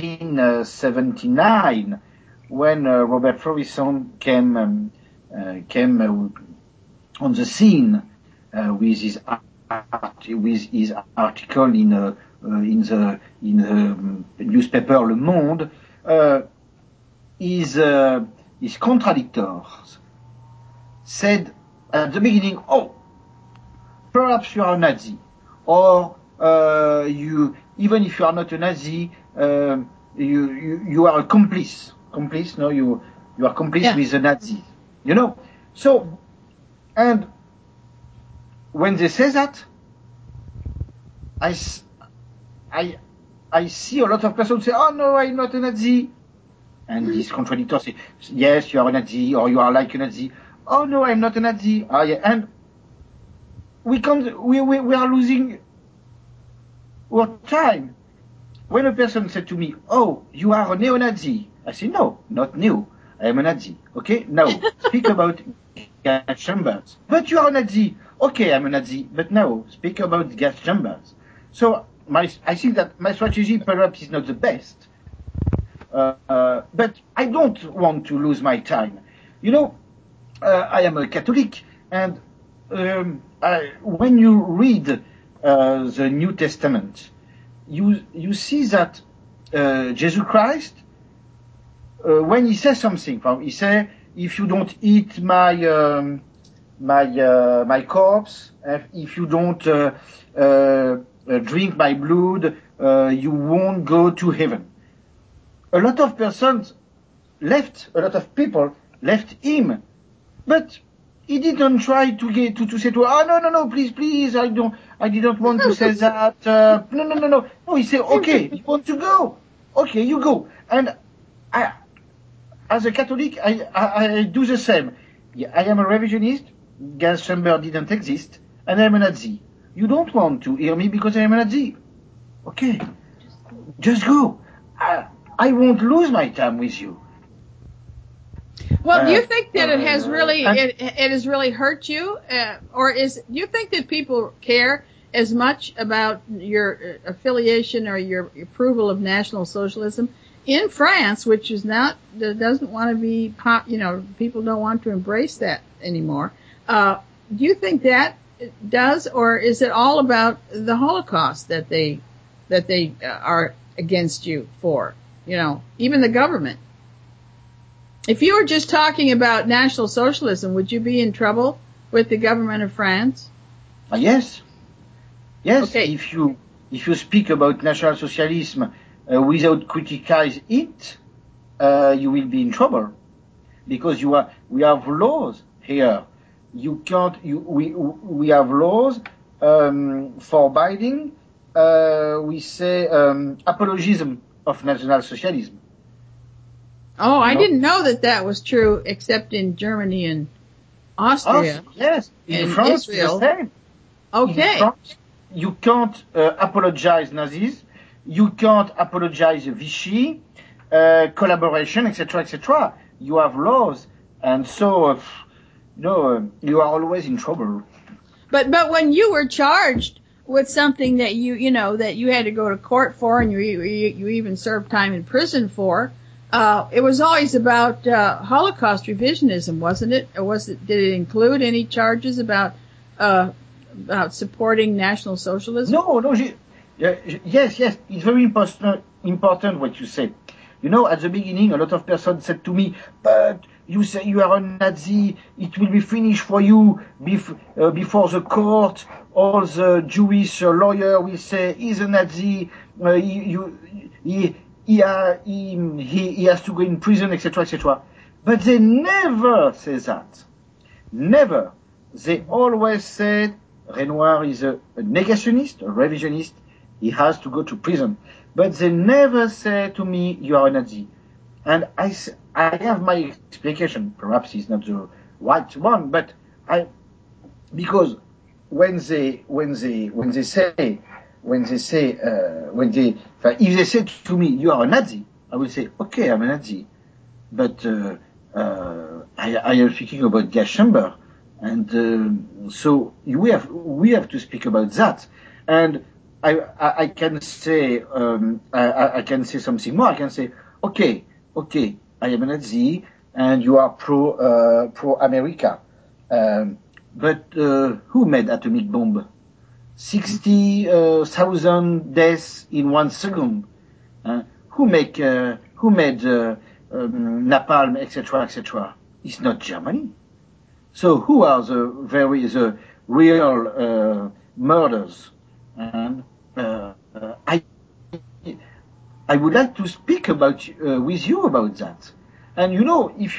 1979, when Robert Faurisson came on the scene with his article in the newspaper Le Monde, his contradictors said at the beginning, oh, perhaps you are a Nazi, or even if you are not a Nazi, you are a complice. Complice? No, you are complice with the Nazis. So, and when they say that, I see a lot of persons say, oh no, I'm not a Nazi. And these contradictors say, yes, you are a Nazi, or you are like a Nazi. Oh no, I'm not a Nazi. Yeah. And we are losing our time. When a person said to me, oh, you are a neo-Nazi, I say, no, not neo, I am a Nazi. Okay, now, speak about gas chambers. But you are a Nazi. Okay, I'm a Nazi, but now, speak about gas chambers. So, I think that my strategy perhaps is not the best. But I don't want to lose my time. I am a Catholic, and when you read the New Testament, you see that Jesus Christ, when he says something, he says, if you don't eat my corpse, if you don't drink my blood, you won't go to heaven. A lot of people left him, but he didn't try to say to her, oh no, please, I didn't want to say that. No. He said, okay, you want to go? Okay, you go. And as a Catholic, I do the same. I am a revisionist. Gas chamber didn't exist, and I'm a Nazi. You don't want to hear me because I am a Nazi? Okay, just go. I won't lose my time with you. Well, do you think that it has really hurt you, or do you think that people care as much about your affiliation or your approval of National Socialism in France, which doesn't want to be people don't want to embrace that anymore? Do you think that does, or is it all about the Holocaust that they are against you for? Even the government. If you were just talking about National Socialism, would you be in trouble with the government of France? Yes. Okay. if you speak about National Socialism without criticizing it, you will be in trouble, because we have laws here. You can't. We have laws forbidding. We say apologism of National Socialism. Oh, I didn't know that was true, except in Germany and Austria. Oh, yes, in France, Israel. the same. Okay. In France, you can't apologize Nazis. You can't apologize Vichy, collaboration, etc., etc. You have laws, and so you are always in trouble. But when you were charged with something that that you had to go to court for, and you even served time in prison for, it was always about Holocaust revisionism, wasn't it? Or did it include any charges about supporting National Socialism? No. Yes. It's very important what you say. At the beginning, a lot of persons said to me, but you say you are a Nazi, it will be finished for you before the court. All the Jewish lawyer will say he's a Nazi, he has to go in prison, etc., etc. But they never say that. Never. They always said Renoir is a negationist, a revisionist. He has to go to prison. But they never say to me, you are a Nazi. And I have my explication. Perhaps it's not the right one, but because if they say to me, you are a Nazi, I will say, okay, I'm a Nazi. But I am speaking about gas chamber, and so we have to speak about that. And I can say I can say something more. I can say, okay, I am a Nazi, and you are pro America. But who made atomic bomb? 60,000 deaths in 1 second. Who made napalm, etc., etc.? It's not Germany. So who are the real murders? And I would like to speak with you about that. And if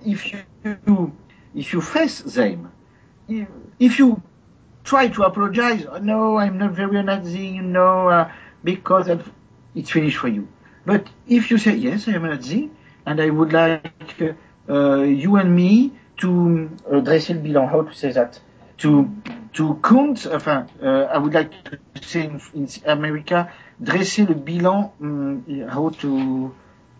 you face them, if you try to apologize, no, I'm not very Nazi, because it's finished for you. But if you say, yes, I am a Nazi, and I would like you and me to dresser le bilan, how to say that? To count, I would like to say in America, dresser le bilan, how to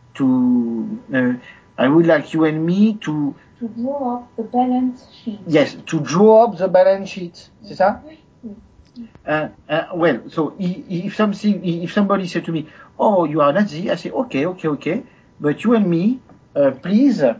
I would like you and me to draw up the balance sheet. Yes, to draw up the balance sheet. C'est ça? Well, so if somebody said to me, oh, you are a Nazi, I say, okay, but you and me, please, to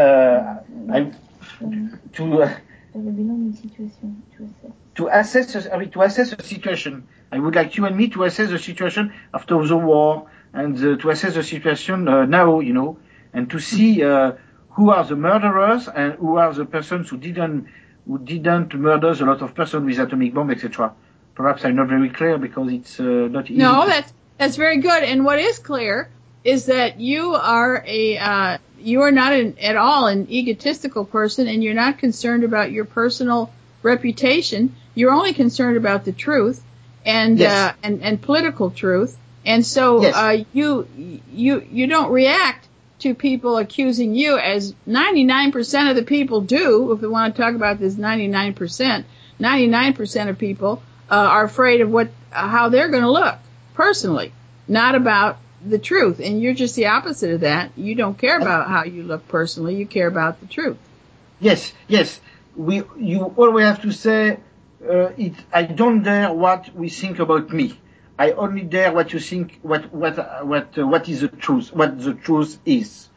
assess the situation. I would like you and me to assess the situation after the war, and to assess the situation now, and to see who are the murderers and who are the persons who didn't murder a lot of persons with atomic bomb, etc. Perhaps I'm not very clear because it's not easy. No, that's very good. And what is clear is that you are not at all an egotistical person, and you're not concerned about your personal reputation. You're only concerned about the truth and yes. and political truth. And so yes. You don't react to people accusing you, as 99% of the people do. If we want to talk about this 99% of people are afraid of how they're going to look personally, not about the truth. And you're just the opposite of that. You don't care about how you look personally. You care about the truth. Yes. You always have to say, I don't dare what we think about me. I only dare what you think, what is the truth, what the truth is.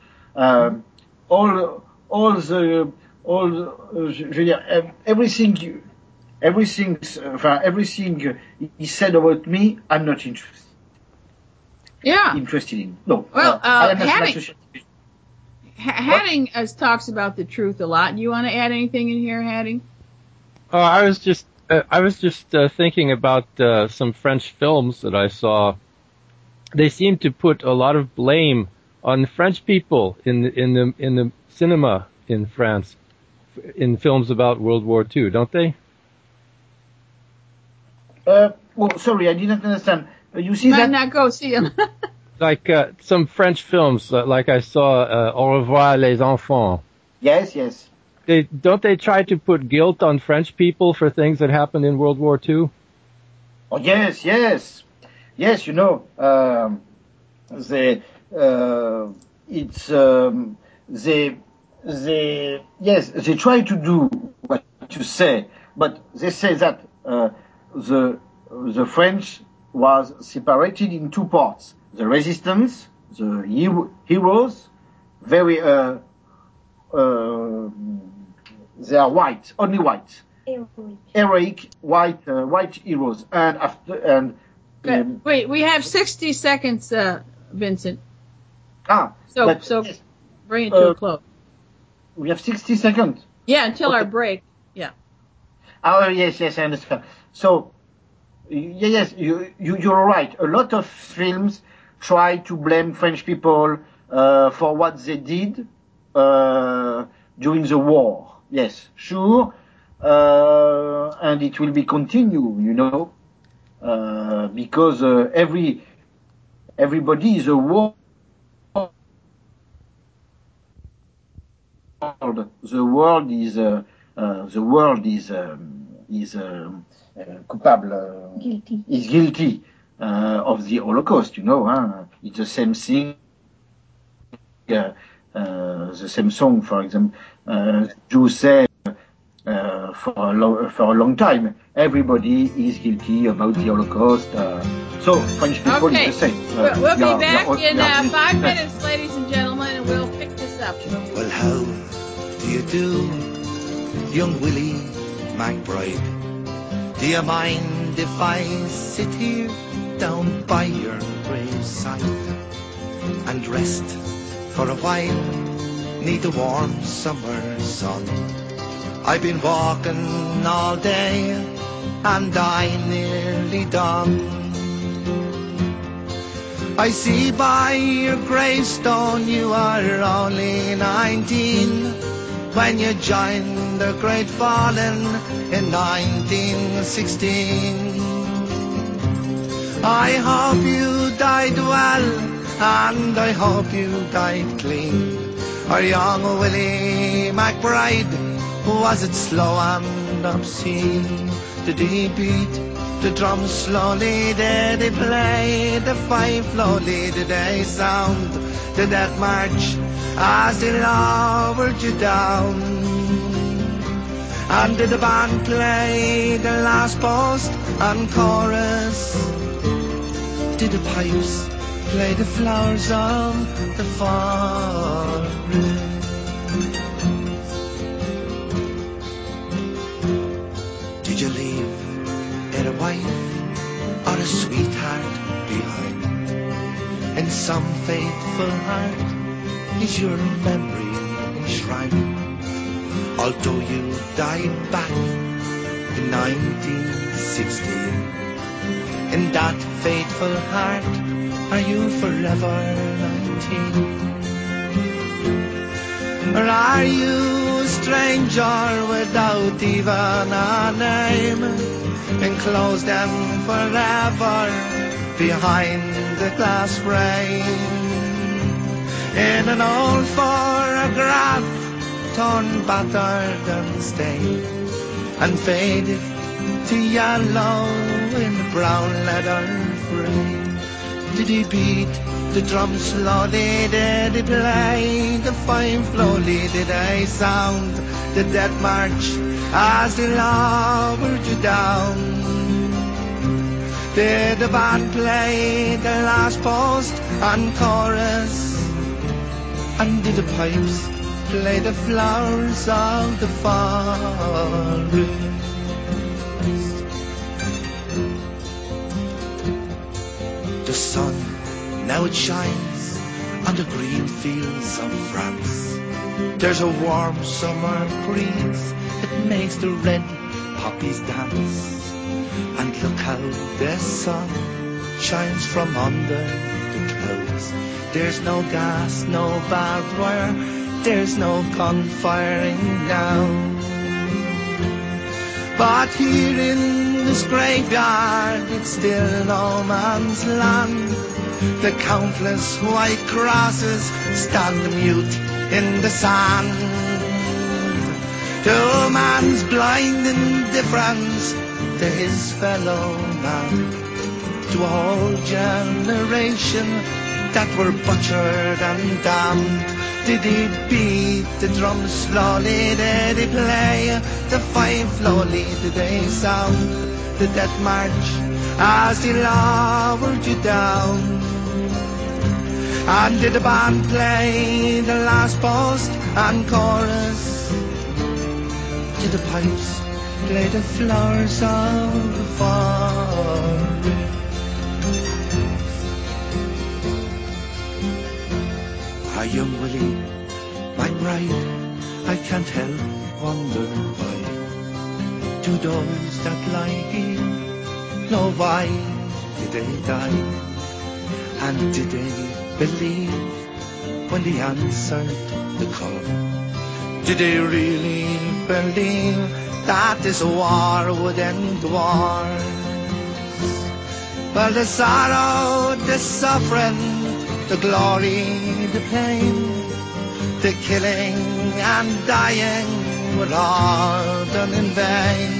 Everything is said about me, I'm not interested. Yeah. Interested in. No. Well, I am not Hadding talks about the truth a lot. Do you want to add anything in here, Hadding? I was just I was just thinking about some French films that I saw. They seem to put a lot of blame on French people in the cinema in France in films about World War II, don't they? Sorry, I didn't understand. You see Might that? not go see them. Like some French films, like I saw Au revoir les enfants. Yes, yes. Don't they try to put guilt on French people for things that happened in World War II? Oh, yes, yes. Yes, you know, they try to do what you say, but they say that the French was separated in two parts: the resistance, the heroes, very they are white, only white, heroic white heroes, Wait, we have 60 seconds, Vincent. So yes, bring it to a close. we have 60 seconds. Yeah, until Okay. our break. Yeah. Oh, yes, I understand. So, yes, you're right. A lot of films try to blame French people for what they did during the war. Yes, sure. And it will be continue, you know, because everybody is a war. The world is coupable, Guilty. is guilty of the Holocaust. You know, huh? It's the same thing. The same song, for example, Jews say for a long time, everybody is guilty about the Holocaust. So French people Okay. is the same. We'll be back in 5 minutes, ladies and gentlemen, and we'll pick this up. Well, how do you do, young Willie McBride? Do you mind if I sit here down by your graveside and rest for a while, neath the warm summer sun? I've been walking all day and I'm nearly done. I see by your gravestone you are only 19 when you joined the Great Fallen in 1916. I hope you died well and I hope you died clean. Our young Willie McBride, was it slow and obscene? Did he beat the drum slowly? Did he play the fife slowly? Did they sound the death march as they lowered you down? And did the band play the last post and chorus? Did the pipes play the flowers of the forest? Did you leave a wife or a sweetheart behind? In some faithful heart is your memory enshrined? Although you died back in 1916, in that faithful heart are you forever 19? Or are you a stranger without even a name, enclosed and forever behind the glass frame? In an old photograph, torn, battered and stained, and faded to yellow in the brown leather frame. Did he beat the drum slowly? Did he play the fife slowly? Did they sound the death march as they lowered you down? Did the band play the last post and chorus? And did the pipes play the flowers of the forest? The sun, now it shines on the green fields of France. There's a warm summer breeze that makes the red poppies dance, and look how the sun shines from under the clouds. There's no gas, no barbed wire, there's no gun firing now. But here in this graveyard, it's still no man's land. The countless white crosses stand mute in the sand. To man's blind indifference to his fellow man, to a whole generation that were butchered and damned. Did he beat the drum slowly? Did he play the fife slowly? Did they sound the death march as he lowered you down? And did the band play the last post and chorus? Did the pipes play the flowers of the fall? Our young Willie, my bride, I can't help wonder why. To those that lie here, know why did they die? And did they believe when they answered the call? Did they really believe that this war would end wars? Well, the sorrow, the suffering, the glory, the pain, the killing and dying were all done in vain.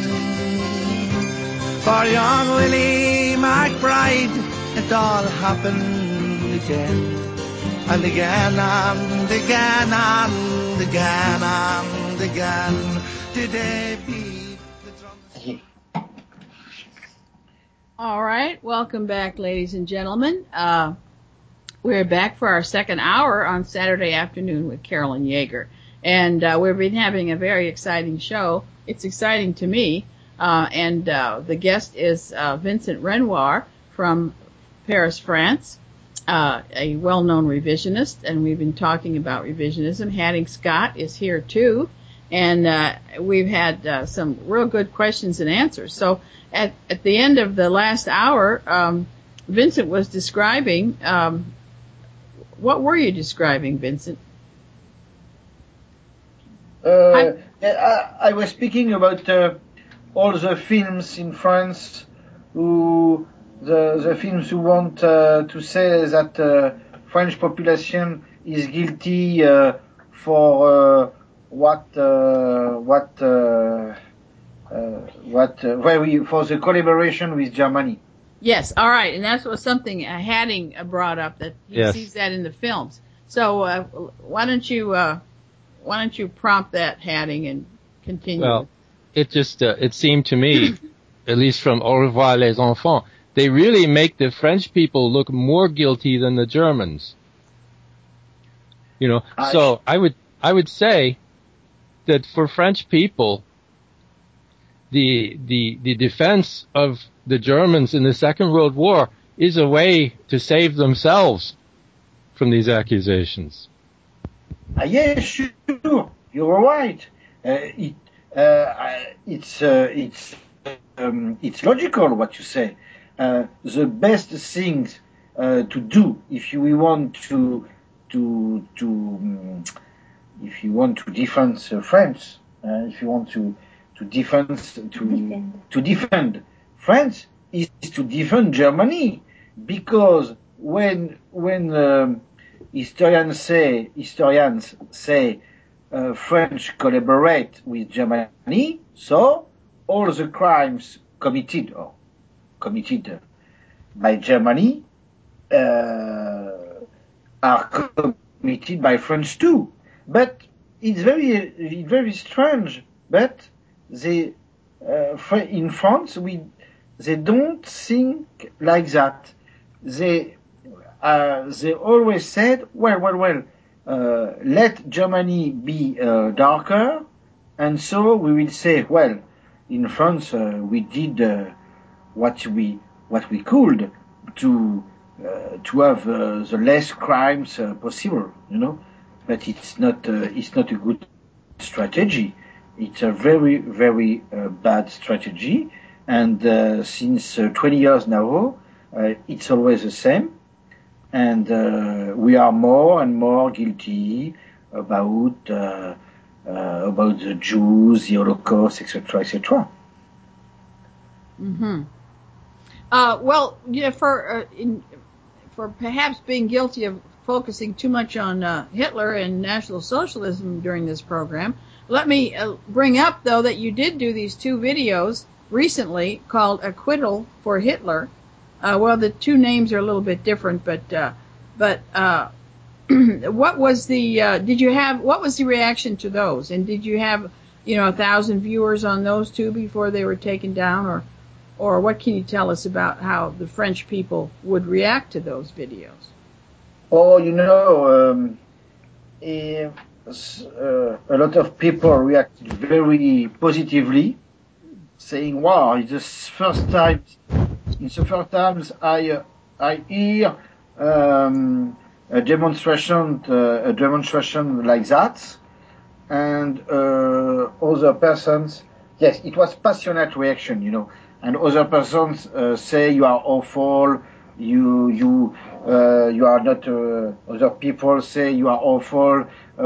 For young Willie McBride, it all happened again, and again, and again, and again, and again. Did they beat the drums? All right, welcome back, ladies and gentlemen. We're back for our second hour on Saturday afternoon with Carolyn Yeager. And we've been having a very exciting show. It's exciting to me. And the guest is Vincent Renoir from Paris, France, a well-known revisionist. And we've been talking about revisionism. Hattie Scott is here, too. And we've had some real good questions and answers. So at the end of the last hour, Vincent was describing... what were you describing, Vincent? I was speaking about all the films in France, the films who want to say that French population is guilty for for the collaboration with Germany. Yes, all right, and that's what something Hatting brought up, that he sees that in the films. So why don't you prompt that, Hatting, and continue? Well, it seemed to me, at least from Au revoir les enfants, they really make the French people look more guilty than the Germans. You know, so I would say that for French people, the defense of the Germans in the Second World War is a way to save themselves from these accusations. Yes, sure, you're right. It's logical what you say. The best thing to do if you want to defend France, if you want to defend France, is to defend Germany, because when historians say French collaborate with Germany, so all the crimes committed by Germany are committed by France too. But it's very strange. But in France, they don't think like that. They always said, well, let Germany be darker, and so we will say, well, in France we did what we could to have the less crimes possible, you know. But it's not a good strategy. it's a very, very bad strategy. And since 20 years now, it's always the same. And we are more and more guilty about the Jews, the Holocaust, etc., etc. Mm-hmm. Well, yeah, for perhaps being guilty of focusing too much on Hitler and National Socialism during this program, let me bring up, though, that you did do these two videos recently called Acquittal for Hitler. Well, the two names are a little bit different, but what was the reaction to those? And did you have, 1,000 viewers on those two before they were taken down, or what can you tell us about how the French people would react to those videos? Oh, a lot of people reacted very positively, saying, "Wow, it's the first time I hear a demonstration like that." And other persons, yes, it was passionate reaction, and other persons say you are awful, you are not. Other people say you are awful.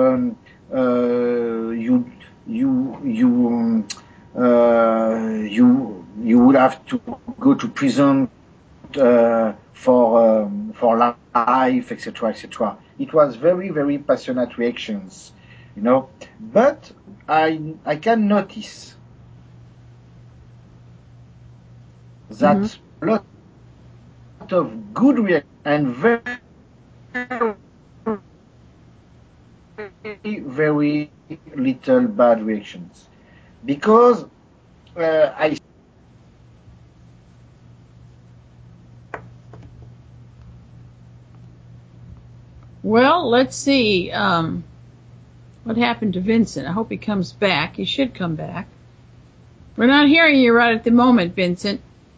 You would have to go to prison for life, etc., etc. It was very, very passionate reactions, But I can notice that a lot of good reactions and very, very little bad reactions, because I. Well, let's see what happened to Vincent. I hope he comes back. He should come back. We're not hearing you right at the moment, Vincent.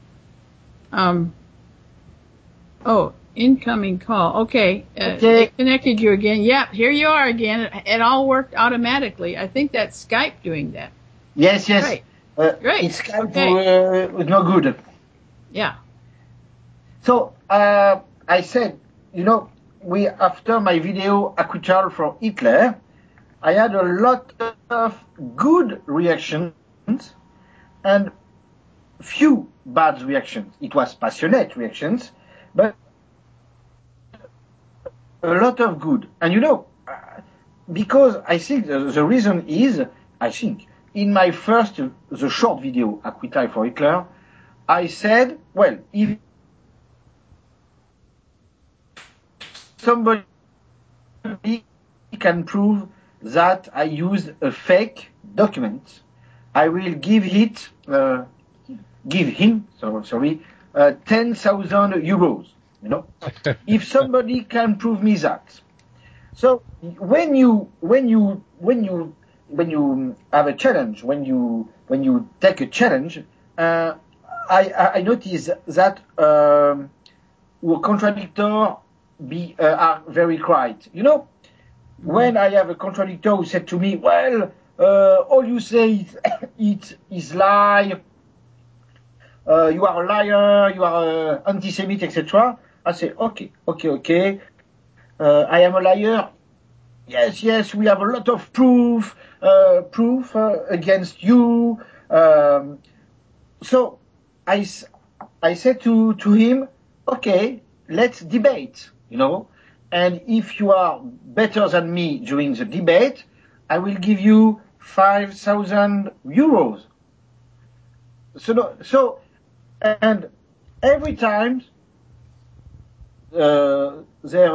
Incoming call. Okay. They connected you again. Yep, here you are again. It all worked automatically. I think that's Skype doing that. Yes. Great. Great. It's Skype no good. Yeah. So I said, after my video Acquittal for Hitler, I had a lot of good reactions and few bad reactions. It was passionate reactions, but a lot of good. And because I think the reason is, in my the short video Acquittal for Hitler, I said, well, if somebody can prove that I used a fake document, I will give him 10,000 euros. If somebody can prove me that. So when you have a challenge, when you take a challenge, I notice that your contradictor are very quiet. When I have a contradictor who said to me, well, all you say is lie, you are a liar, you are an anti-Semite, etc. I say, okay. I am a liar. Yes, we have a lot of proof against you. So I said to him, okay, let's debate, And if you are better than me during the debate, I will give you 5,000 euros. So, and every time they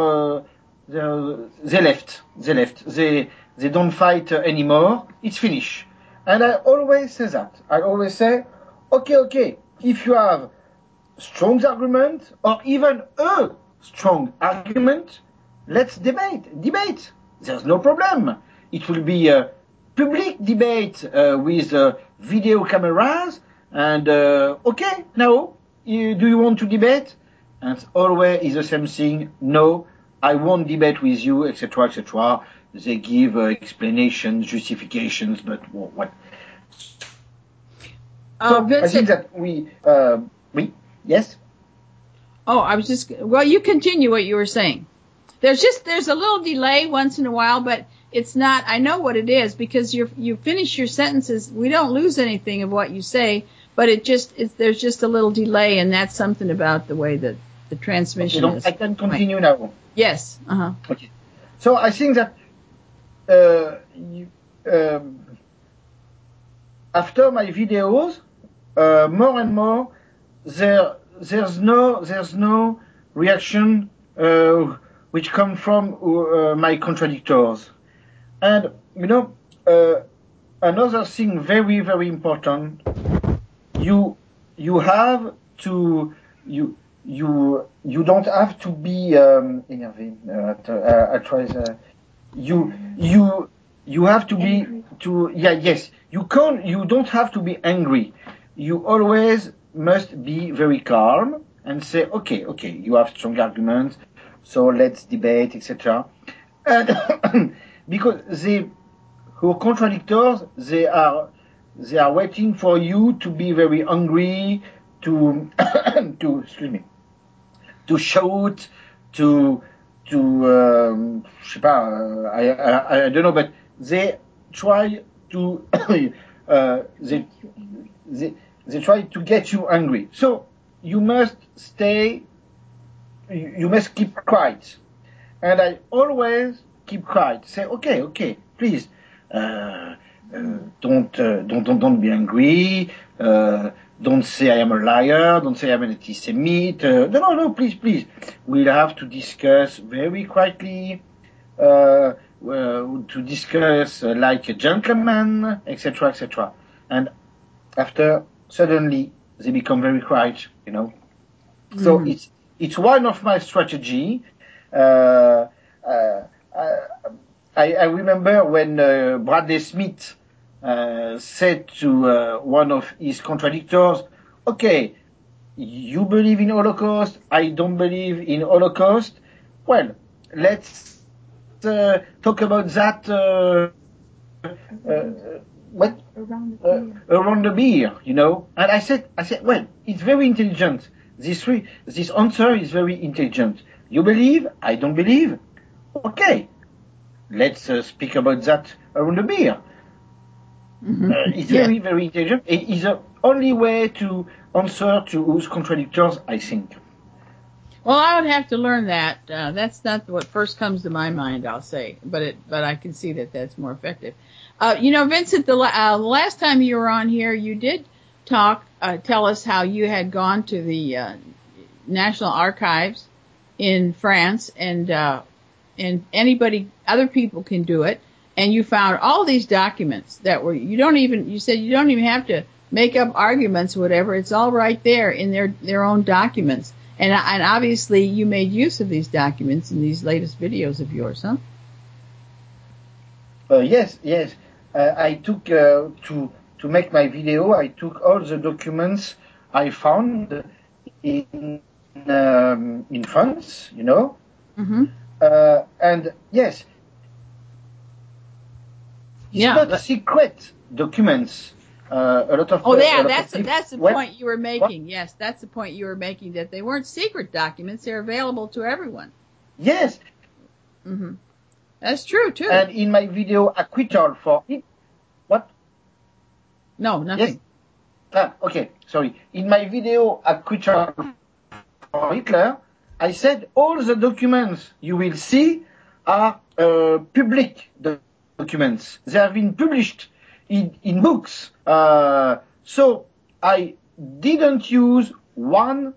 left. They don't fight anymore. It's finished. And I always say that. I always say, okay. If you have strong argument or even a strong argument, let's debate. There's no problem. It will be a public debate with video cameras. And okay, now do you want to debate? And always is the same thing. No, I won't debate with you, etc., etc. They give explanations, justifications, but what? So I Vincent, think that yes. oh, I was just, well, you continue what you were saying. There's a little delay once in a while, but it's not, I know what it is because you finish your sentences. We don't lose anything of what you say, but there's just a little delay, and that's something about the way that the transmission is. I can continue now. Yes. Uh-huh. Okay. So I think that, after my videos, more and more, there's no reaction which come from my contradictors. And another thing very, very important, you have to you don't have to be énervé. I try. You have to be yes. You don't have to be angry. You always must be very calm and say, okay, you have strong arguments, so let's debate, etc. And because your contradictors, they are waiting for you to be very angry, to to shout, to je sais pas, I don't know, but they try to they try to get you angry. So you must keep quiet. And I always keep quiet. Say, okay, please, don't be angry. Don't say I am a liar. Don't say I'm an anti-Semite. No, please. We'll have to discuss very quietly. To discuss like a gentleman, etc. And after, suddenly, they become very quiet, So it's one of my strategy. I remember when Bradley Smith said to one of his contradictors, okay, you believe in Holocaust, I don't believe in Holocaust. Well, let's talk about that around the beer, And I said, well, it's very intelligent. This answer is very intelligent. You believe, I don't believe. Okay, let's speak about that around the beer. It's very, very intelligent. It is the only way to answer to those contradictors, I think. Well, I would have to learn that. That's not what first comes to my mind, I'll say, but I can see that that's more effective. Vincent, the last time you were on here, you did tell us how you had gone to the National Archives in France, and other people can do it, and you found all these documents that were, you said you don't even have to make up arguments or whatever, it's all right there in their own documents. And obviously you made use of these documents in these latest videos of yours, huh? Yes. I took to make my video. I took all the documents I found in France, Mm-hmm. And yes, it's not secret documents. A lot of that's the point you were making. Yes, that's the point you were making, that they weren't secret documents; they're available to everyone. Yes. Mm-hmm. That's true too. And in my video acquittal for it, what? No, nothing. Yes. Okay, sorry. In my video acquittal for Hitler, I said all the documents you will see are public documents. They have been published in books. So I didn't use one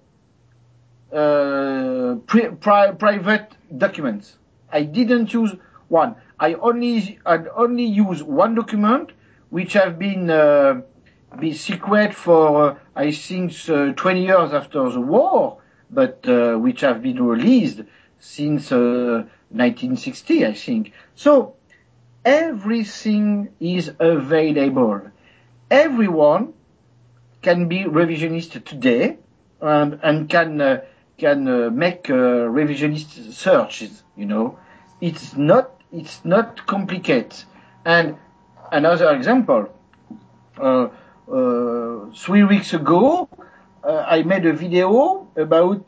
private document. I didn't use one. I only use one document which have been secret for I think 20 years after the war, but which have been released since 1960, I think. So everything is available. Everyone can be revisionist today and can make revisionist searches. It's not complicated. And another example, 3 weeks ago, I made a video about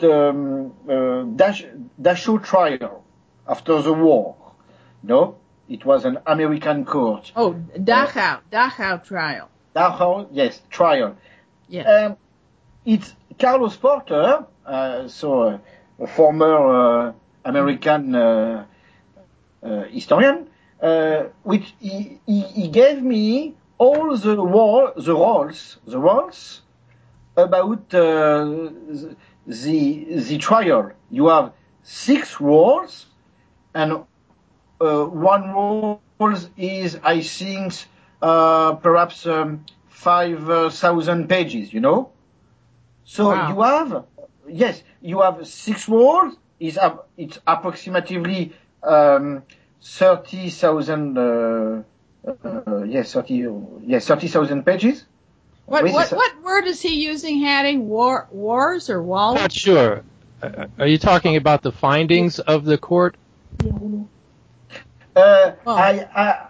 Dachau trial after the war. No, it was an American court. Oh, Dachau trial. Dachau, yes, trial. Yes. It's Carlos Porter, so a former American historian, which he gave me all the roles about the trial. You have 6 roles, and one role is, I think, perhaps 5,000 pages. You know. So wow. you have 6 roles. It's approximately 30,000. 30,000 pages. What word is he using, Hattie? Wars or walls? Not sure. Are you talking about the findings of the court? I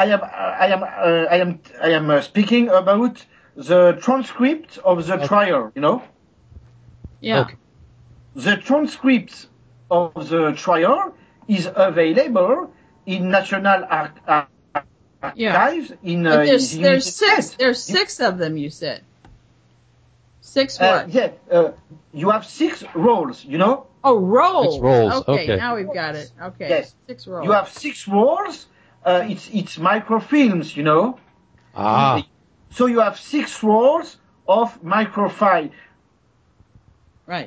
am speaking about the transcript of the trial. You know. Yeah. Okay. The transcript of the trial is available in National Archives in the United States. There's 6 of them, you said. 6 what? You have 6 roles, you know? Oh, roles. 6 roles. Okay. Now we've got it. Okay. Yes. 6 roles. You have 6 roles. It's microfilms, you know? Ah. So you have 6 roles of microfilm. Right.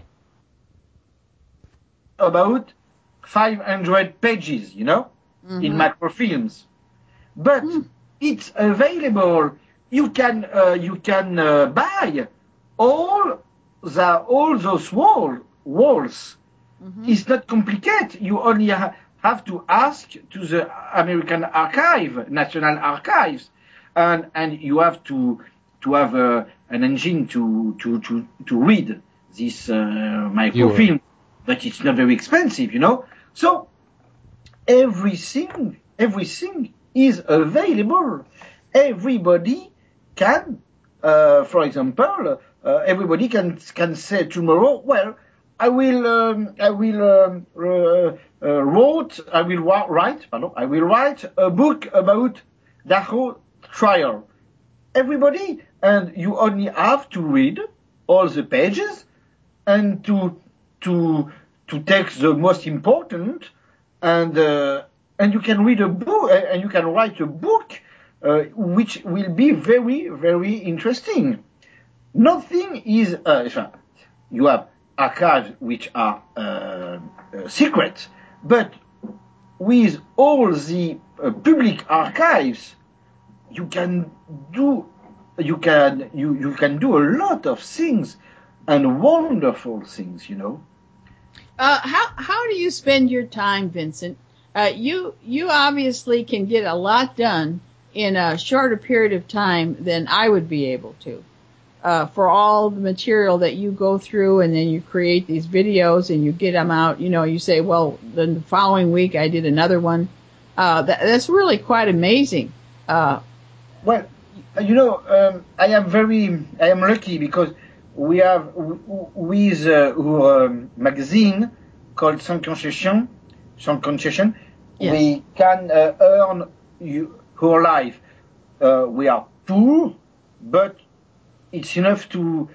About 500 pages, you know, in microfilms. But it's available. You can buy all those walls. It's not complicated. You only have to ask to the American National Archives, and you have to have an engine to read this microfilm. But it's not very expensive, you know. So everything is available. Everybody can, for example, everybody can say tomorrow, well, I will write a book about Dachau trial. Everybody, and you only have to read all the pages and to take the most important, and you can read a book, and you can write a book, which will be very, very interesting. Nothing is, you have archives which are secret, but with all the public archives, you can do a lot of things, and wonderful things, you know. How do you spend your time, Vincent? You obviously can get a lot done in a shorter period of time than I would be able to. For all the material that you go through, and then you create these videos and you get them out. You know, you say, well, then the following week I did another one. That's really quite amazing. Well, you know, I am lucky because we have with our magazine called Sans Concession, yes. We can earn our life. We are poor, but it's enough to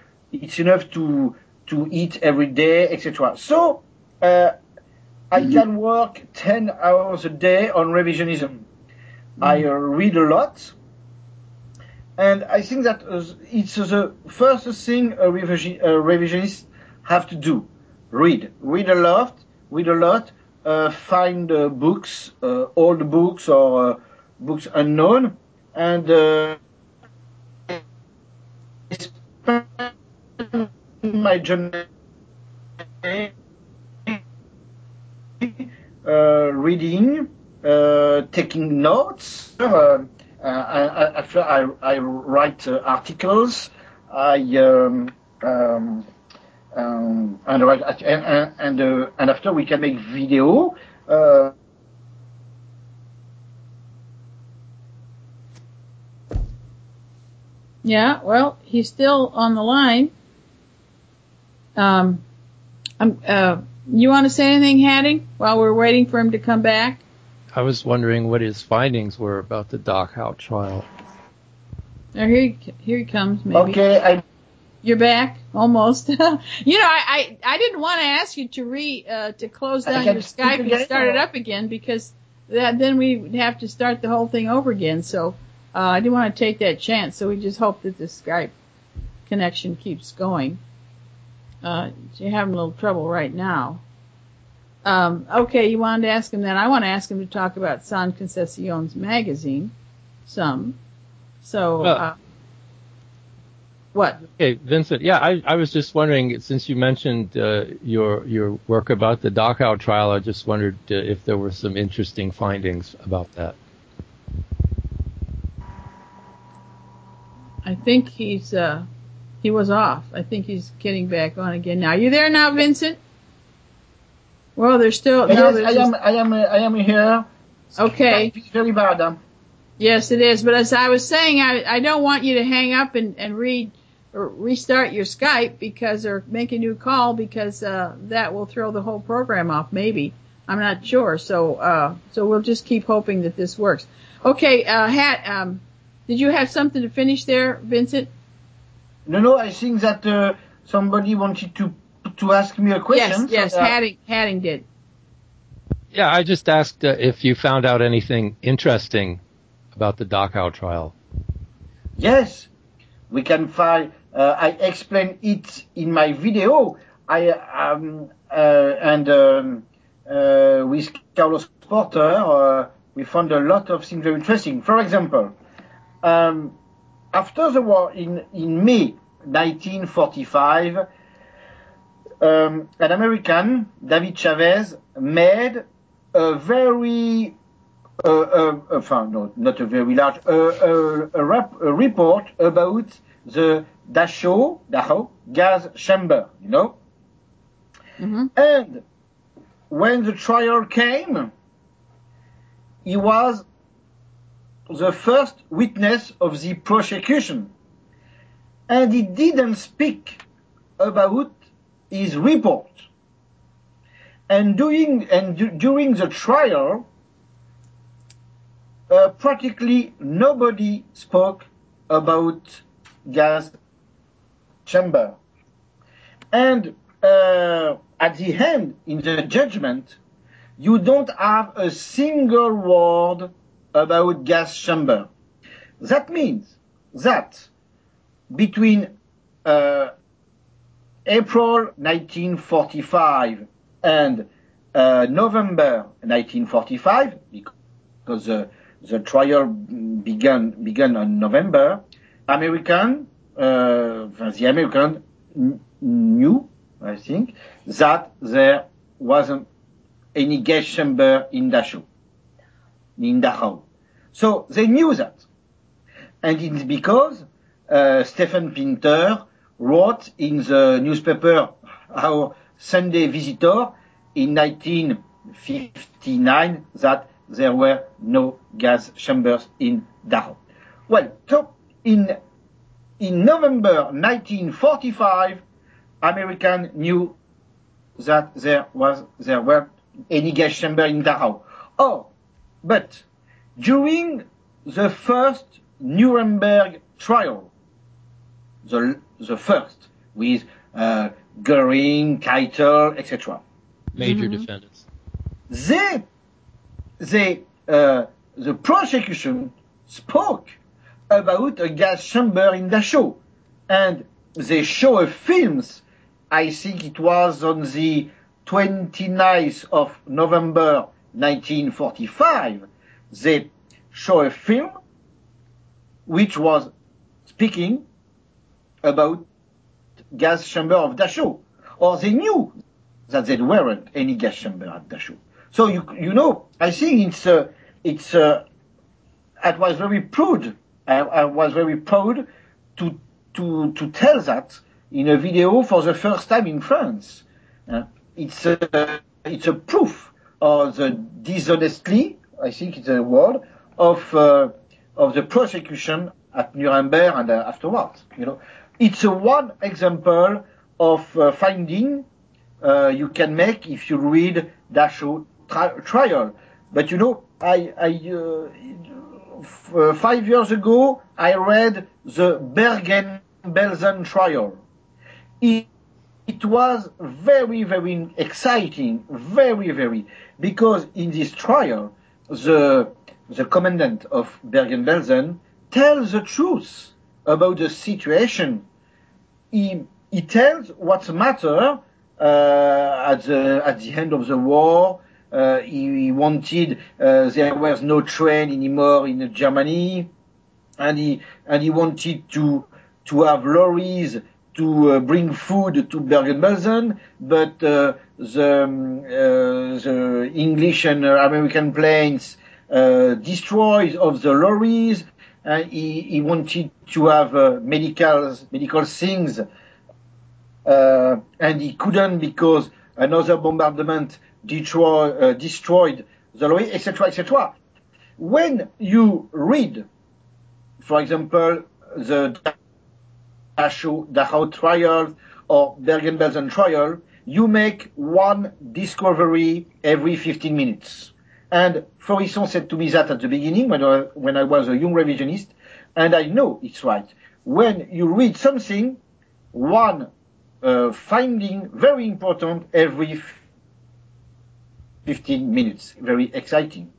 eat every day, etc. So I can work 10 hours a day on revisionism. I read a lot. And I think that it's the first thing a revisionist have to do: read a lot, find books, old books or books unknown, and spend my journey reading, taking notes. After I write articles, and after we can make video. Yeah, well, he's still on the line. You want to say anything, Hattie, while we're waiting for him to come back? I was wondering what his findings were about the Dachau trial. Here he comes, maybe. Okay, You're back, almost. I didn't want to ask you to close down your Skype and start it up again, because then we'd have to start the whole thing over again. So I didn't want to take that chance. So we just hope that the Skype connection keeps going. You're having a little trouble right now. Okay, you wanted to ask him that. I want to ask him to talk about San Concesion's magazine some. So, what? Okay, Vincent. Yeah, I was just wondering, since you mentioned your work about the Dachau trial, I just wondered if there were some interesting findings about that. I think he was off. I think he's getting back on again now. Are you there now, Vincent? Well, there's still. Yes, I am here. Okay. It's very bad. Yes, it is. But as I was saying, I don't want you to hang up and restart your Skype or make a new call, because that will throw the whole program off. Maybe, I'm not sure. So we'll just keep hoping that this works. Okay, did you have something to finish there, Vincent? No, I think that somebody wanted to ask me a question. Yes, Hatting did. Yeah, I just asked if you found out anything interesting about the Dachau trial. Yes, we can find. I explain it in my video. With Carlos Porter, we found a lot of things very interesting. For example, after the war in May 1945, an American, David Chavez, made a very, not a very large, a report about the Dachau gas chamber, Mm-hmm. And when the trial came, he was the first witness of the prosecution, and he didn't speak about his report. And during the trial, practically nobody spoke about gas chamber. And at the end, in the judgment, you don't have a single word about gas chamber. That means that between April 1945 and November 1945, because the trial began on November, the American knew, I think, that there wasn't any gas chamber in Dachau. So they knew that. And it's because Stephen Pinter wrote in the newspaper Our Sunday Visitor in 1959 that there were no gas chambers in Dachau. Well, so in November 1945, Americans knew that there were any gas chamber in Dachau. But during the first Nuremberg trial, the first, with Goering, Keitel, etc. Major defendants. The prosecution spoke about a gas chamber in Dachau, and they show films. I think it was on the 29th of November 1945. They show a film which was speaking about gas chamber of Dachau, or they knew that there weren't any gas chamber at Dachau. So you know, I think I was very proud. I was very proud to tell that in a video for the first time in France. It's a proof of the dishonestly, I think it's a word, of the prosecution at Nuremberg and afterwards. It's one example of finding you can make if you read Dachau trial. But 5 years ago, I read the Bergen-Belsen trial. It was very, very exciting, very, because in this trial, the commandant of Bergen-Belsen tells the truth about the situation. He tells what's the matter at the end of the war. He wanted there was no train anymore in Germany, and he wanted to have lorries to bring food to Bergen-Belsen, but the English and American planes destroyed of the lorries. He wanted to have medical things, and he couldn't because another bombardment destroyed the lorry, etc., etc. When you read, for example, the Dachau trial or Bergen-Belsen trial, you make one discovery every 15 minutes. And Faurisson said to me that at the beginning when I was a young revisionist, and I know it's right. When you read something, one finding very important every 15 minutes. Very exciting.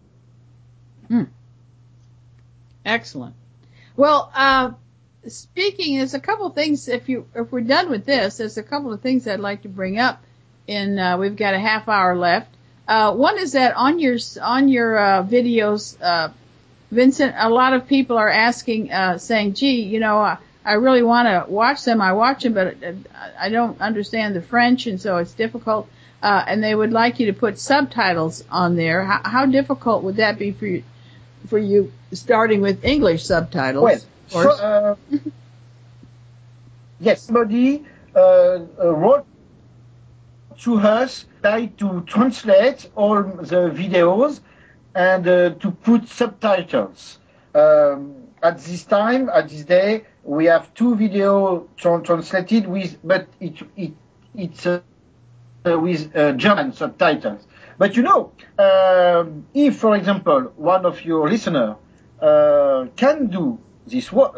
Excellent. Well, speaking, there's a couple of things. If we're done with this, there's a couple of things I'd like to bring up. We've got a half hour left. One is that on your videos, Vincent, a lot of people are asking, saying, "Gee, I really want to watch them. I watch them, but I don't understand the French, and so it's difficult." And they would like you to put subtitles on there. How difficult would that be for you starting with English subtitles? Well, yes, somebody wrote to us, tried to translate all the videos and to put subtitles. At this day, we have 2 videos translated but it's with German subtitles. But if, for example, one of your listeners can do this work,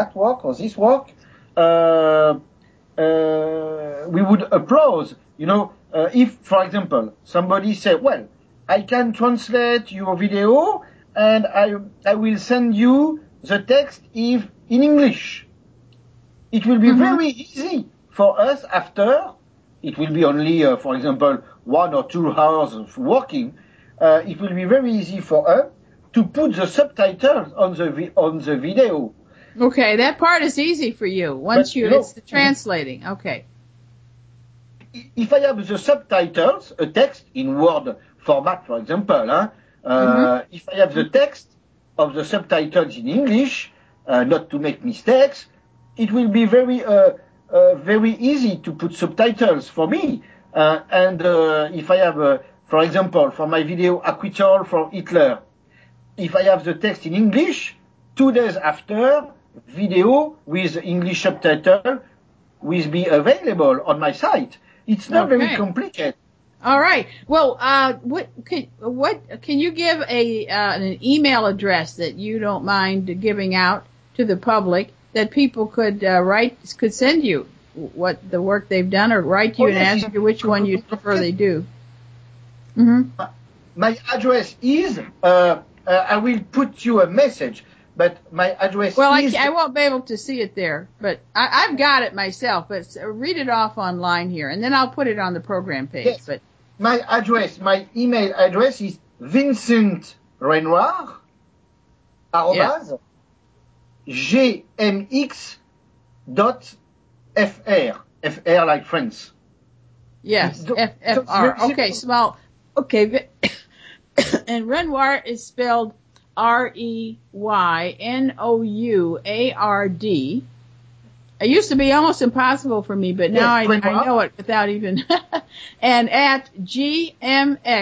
we would applaud. If, for example, somebody say, "Well, I can translate your video and I will send you the text in English," it will be very easy for us after. It will be only, for example, 1 or 2 hours of working. It will be very easy for us to put the subtitles on the video. Okay, that part is easy for you. It's the translating. Okay. If I have the subtitles, a text in Word format, for example, if I have the text of the subtitles in English, not to make mistakes, it will be very easy to put subtitles for me. If I have, for example, for my video Acquittal for Hitler, if I have the text in English, 2 days after, video with English subtitle will be available on my site. It's not very complicated. All right. Well, what can you give an email address that you don't mind giving out to the public that people could send you what the work they've done, or write you and ask you which one you prefer they do? Mm-hmm. My address is I will put you a message, but my address is... Well, I won't be able to see it there, but I've got it myself, but read it off online here, and then I'll put it on the program page. Yes. But my email address is Vincent Renoir @gmx.fr. FR like France. Yes, FR. Okay, small. Okay, and Renoir is spelled REYNOUARD. It used to be almost impossible for me, but now I know it without even. And at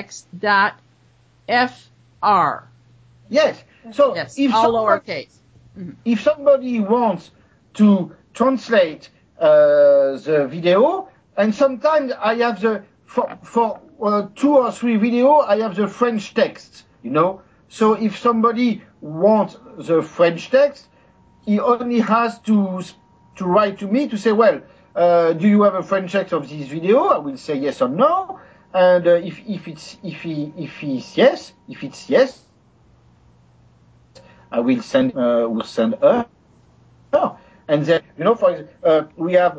gmx.fr. Yes. So yes, if all lowercase. If somebody wants to translate the video, and sometimes I have for 2 or 3 video, I have the French text, So if somebody wants the French text, he only has to write to me to say, well, do you have a French text of this video? I will say yes or no. And if it's yes, I will send her. And then we have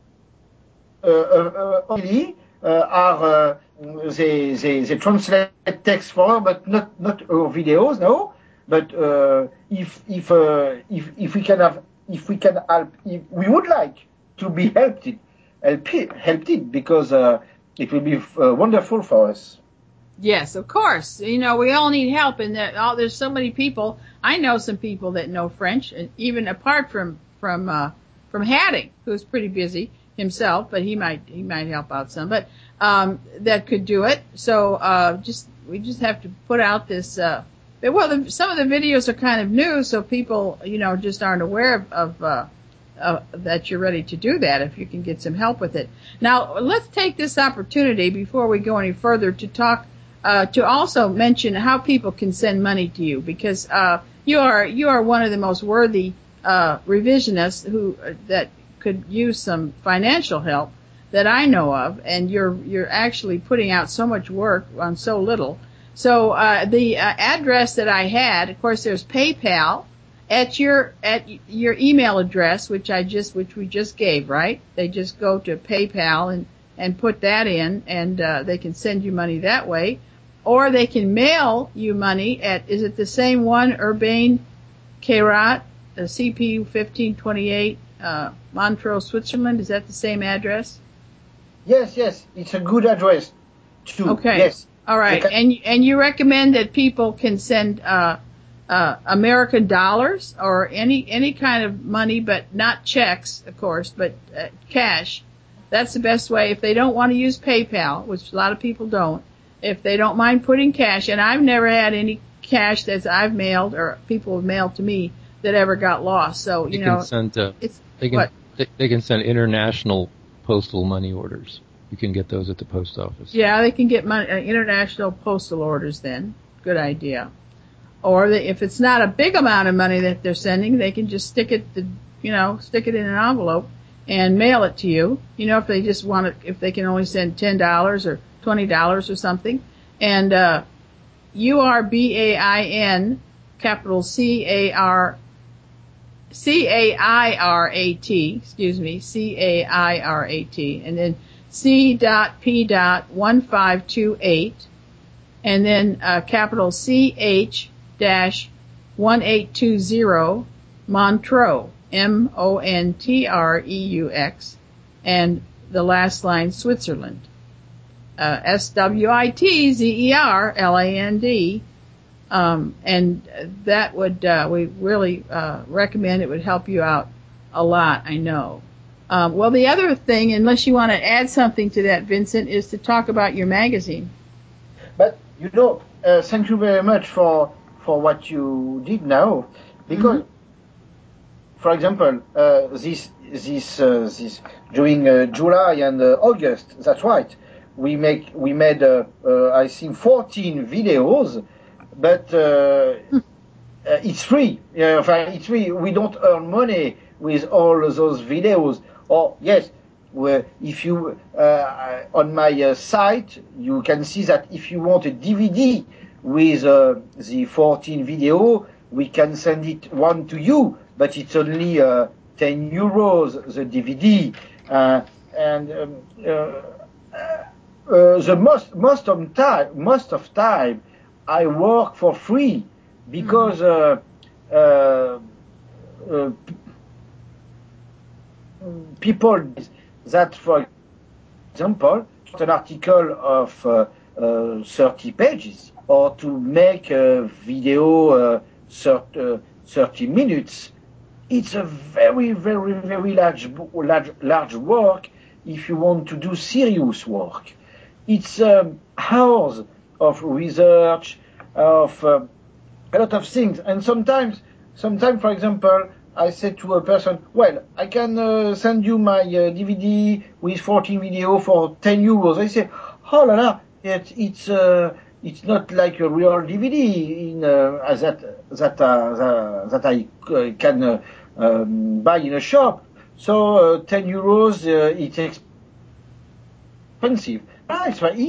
they translate text for her, but not her videos, no. But if we can help, we would like to be helped it because it will be wonderful for us. Yes, of course. We all need help, and there's so many people. I know some people that know French, even apart from Hadding, who's pretty busy himself, but he might help out some. But that could do it. So we just have to put out this. Some of the videos are kind of new, so people just aren't aware of that you're ready to do that. If you can get some help with it. Now let's take this opportunity before we go any further to talk. To also mention how people can send money to you, because you are one of the most worthy revisionists that could use some financial help that I know of, and you're actually putting out so much work on so little. So the address that I had, of course, there's PayPal at your email address, which we just gave, right? They just go to PayPal and put that in, and they can send you money that way. Or they can mail you money is it the same one, Urbain Kairat, CP 1528, Montreux, Switzerland? Is that the same address? Yes, it's a good address too. Okay. Yes. All right. And you recommend that people can send American dollars or any kind of money, but not checks, of course, but cash. That's the best way. If they don't want to use PayPal, which a lot of people don't, if they don't mind putting cash, and I've never had any cash that I've mailed or people have mailed to me that ever got lost. So they can send international postal money orders. You can get those at the post office. Yeah, they can get international postal orders then. Good idea. Or if it's not a big amount of money that they're sending, they can just stick it in an envelope and mail it to you. If they just want it, if they can only send $10 or $20 or something. And URBAIN, capital CAIRAT, CAIRAT, and then C.P.1528, and then capital CH-1820, Montreux, MONTREUX, and the last line, Switzerland. SWITZERLAND, and that would we really recommend. It would help you out a lot, I know. Well, the other thing, unless you want to add something to that, Vincent, is to talk about your magazine. But thank you very much for what you did now, because, for example, this during July and August, that's right. We made I think 14 videos, but it's free. It's free. We don't earn money with all of those videos. Or yes, if you on my site you can see that if you want a DVD with the 14 video, we can send it one to you, but it's only 10 euros the DVD, the most of time I work for free because people that, for example, an article of 30 pages or to make a video 30 minutes, it's a very, very, very large work if you want to do serious work. It's hours of research, of a lot of things, and sometimes sometimes, for example, I say to a person, well, I can send you my DVD with 14 video for 10 euros. I say, oh la la, it's not like a real DVD that I can buy in a shop. So 10 euros, it's expensive. Right, so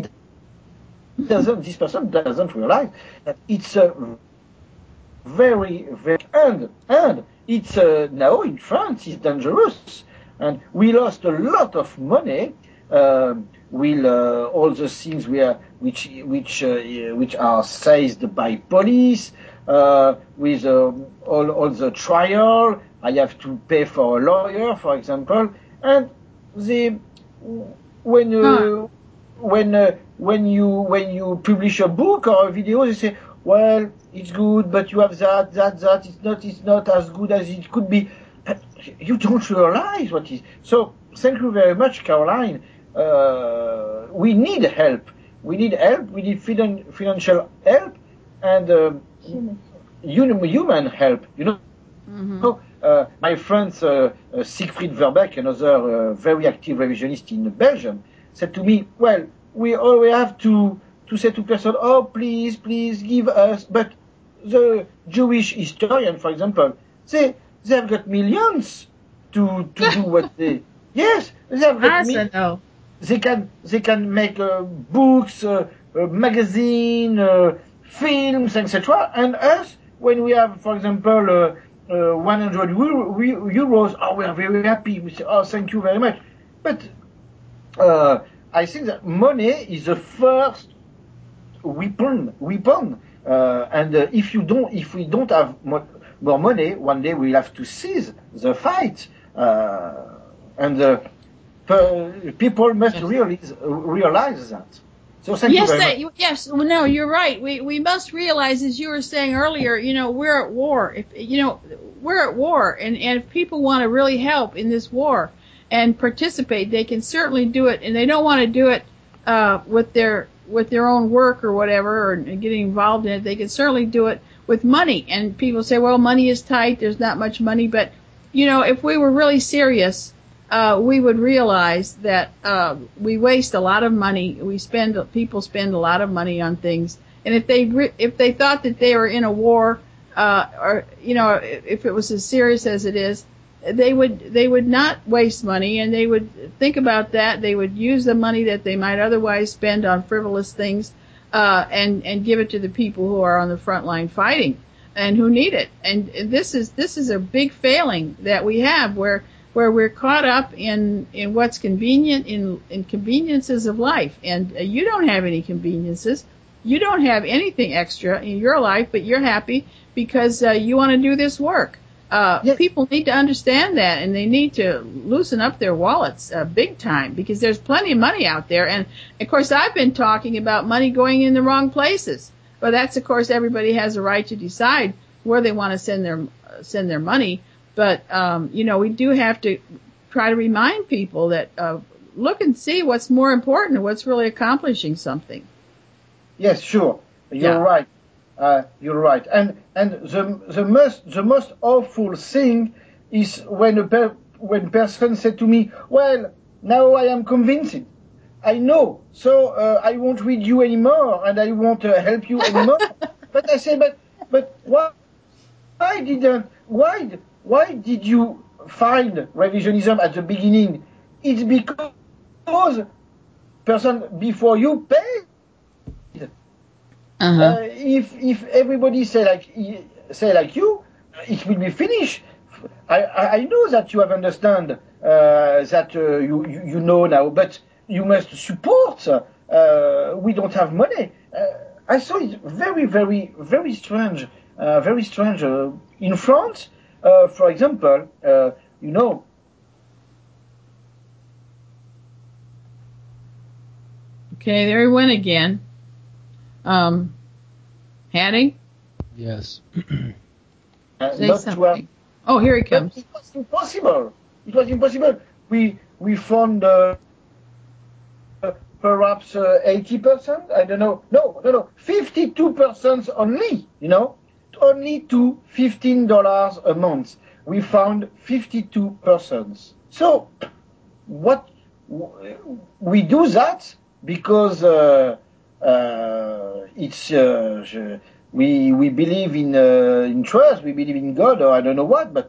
this person doesn't realize that it's very, and it's now in France it's dangerous, and we lost a lot of money with all the things which are seized by police, with all the trial. I have to pay for a lawyer, for example, and when you publish a book or a video, they say, well, it's good, but you have that. It's not as good as it could be. You don't realize what is. So thank you very much, Caroline. We need help. We need financial help and human help. You know. Mm-hmm. My friend Siegfried Verbeek, another very active revisionist in Belgium, said to me, well, we always have to say to person, oh, please give us. But the Jewish historian, for example, they've got millions to do what they. Yes, they have got millions. They can make books, magazine, films, etc. And us, when we have, for example, 100 euros, oh, we are very happy. We say, oh, thank you very much. But I think that money is the first weapon. And if we don't have more money, one day we'll have to cease the fight. And people must realize that. So thank you very much. Yes, well, no, you're right. We must realize, as you were saying earlier, we're at war. We're at war, and if people want to really help in this war and participate, they can certainly do it, and they don't want to do it with their own work or whatever, or getting involved in it. They can certainly do it with money. And people say, well, money is tight, there's not much money, but if we were really serious, we would realize that we waste a lot of money. People spend a lot of money on things, and if they thought that they were in a war, or if it was as serious as it is, they would not waste money, and they would think about that. They would use the money that they might otherwise spend on frivolous things, and give it to the people who are on the front line fighting and who need it. And this is a big failing that we have, where we're caught up in what's convenient, in conveniences of life. And you don't have any conveniences. You don't have anything extra in your life, but you're happy because you want to do this work. Yes. People need to understand that, and they need to loosen up their wallets big time, because there's plenty of money out there. And, of course, I've been talking about money going in the wrong places. But that's, of course, everybody has a right to decide where they want to send their money. But, we do have to try to remind people that look and see what's more important, what's really accomplishing something. Yes, sure. You're right. You're right. And the most awful thing is when person said to me, well, now I am convinced. I know, so I won't read you anymore, and I won't help you anymore. But I say, but why did you find revisionism at the beginning? It's because person before you paid. Uh-huh. If everybody say like you, it will be finished. I know that you have understand that you know now, but you must support. We don't have money. I saw it very, very, very strange. Very strange. In France, for example, Okay, there he went again. Hattie? Yes. Say something. Oh, here he comes. But it was impossible. We found perhaps 80%. I don't know. No. 52% only. only to $15 a month. We found 52 persons. So, what we do that because it's we believe in trust, we believe in God, or I don't know what, but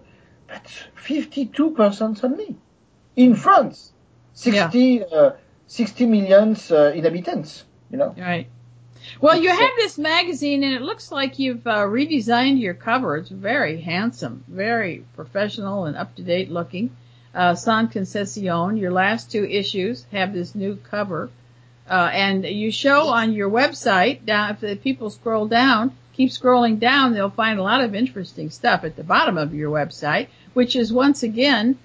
52% only in France, 60 million inhabitants. You know. Right. Well, you have this magazine, and it looks like you've redesigned your cover. It's very handsome, very professional and up-to-date looking. Sans Concession, your last 2 issues have this new cover. And you show on your website, down, if the people scroll down, keep scrolling down, they'll find a lot of interesting stuff at the bottom of your website, which is once again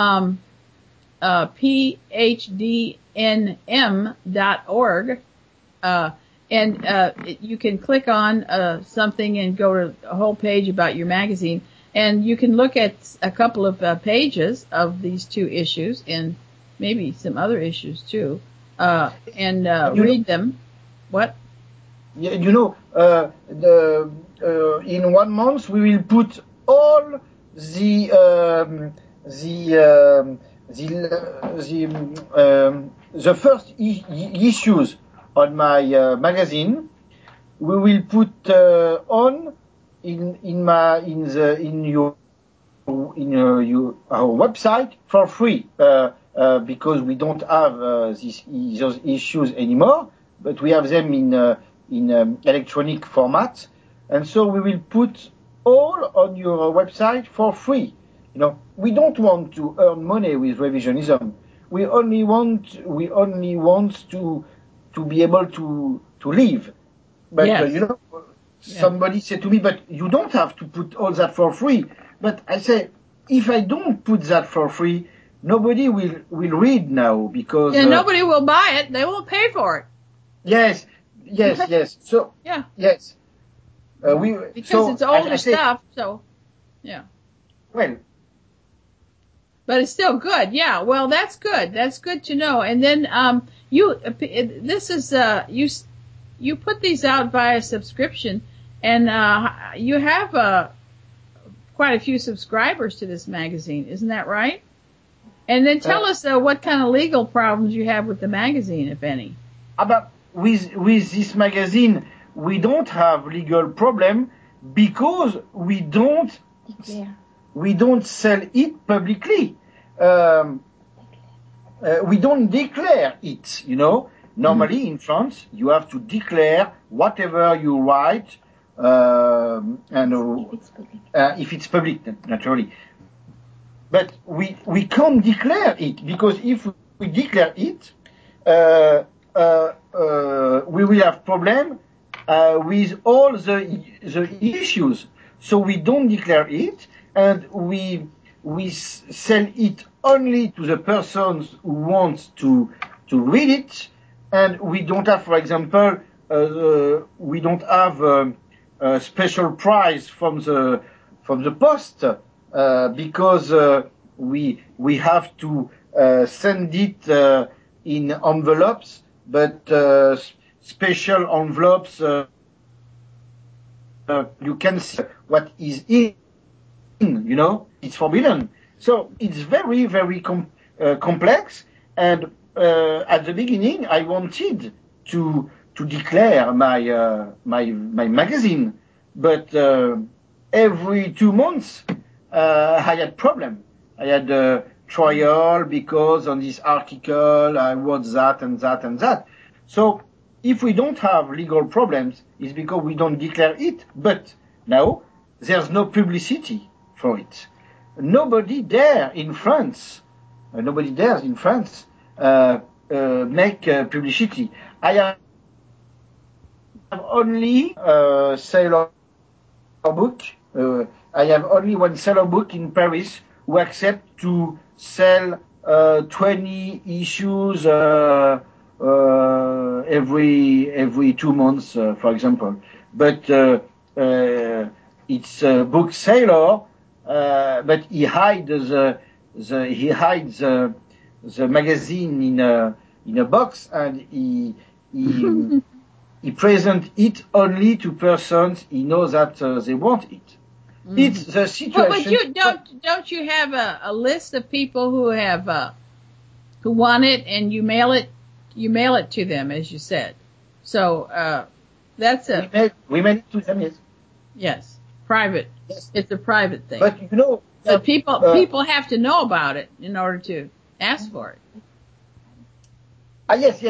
phdnm.org. And you can click on something and go to a whole page about your magazine, and you can look at a couple of pages of these 2 issues and maybe some other issues too, and read them. What? Yeah, you know, in 1 month we will put all the first issues on my magazine. We will put on our website for free because we don't have those issues anymore, but we have them in electronic format, and so we will put all on your website for free. You know, we don't want to earn money with revisionism. We only want to be able to live. But, yes. Somebody said to me, but you don't have to put all that for free. But I say, if I don't put that for free, nobody will read now because... Yeah, nobody will buy it. They won't pay for it. Yes. So, yeah. Yes. Because it's older stuff, so, yeah. Well. But it's still good, yeah. Well, that's good. That's good to know. And then, you put these out via subscription, and you have quite a few subscribers to this magazine, isn't that right? And then tell us what kind of legal problems you have with the magazine, if any. But with this magazine, we don't have legal problem because we don't sell it publicly. We don't declare it, you know. Normally in France, you have to declare whatever you write, if it's public, naturally. But we can't declare it because if we declare it, we will have problem with all the issues. So we don't declare it, and we sell it only to the persons who want to read it. And we don't have, for example, we don't have a special prize from the post because we have to send it in envelopes, but special envelopes you can see what is in, you know, it's forbidden. So it's very, very complex, and at the beginning, I wanted to declare my magazine, but every 2 months I had problem. I had a trial because on this article I wrote that and that and that. So if we don't have legal problems, it's because we don't declare it. But now there's no publicity for it. Nobody dares in France make publicity. I have only seller book. I have only one seller book in Paris who accept to sell 20 issues every 2 months, for example. But it's a bookseller, but he hides the magazine in a box, and he he presents it only to persons he knows that they want it. Mm-hmm. It's the situation. But you don't you have a list of people who have who want it, and you mail it to them, as you said. So that's we mail it to them, yes. Yes, private. Yes. It's a private thing. But you know, so people have to know about it in order to ask for it. Yes.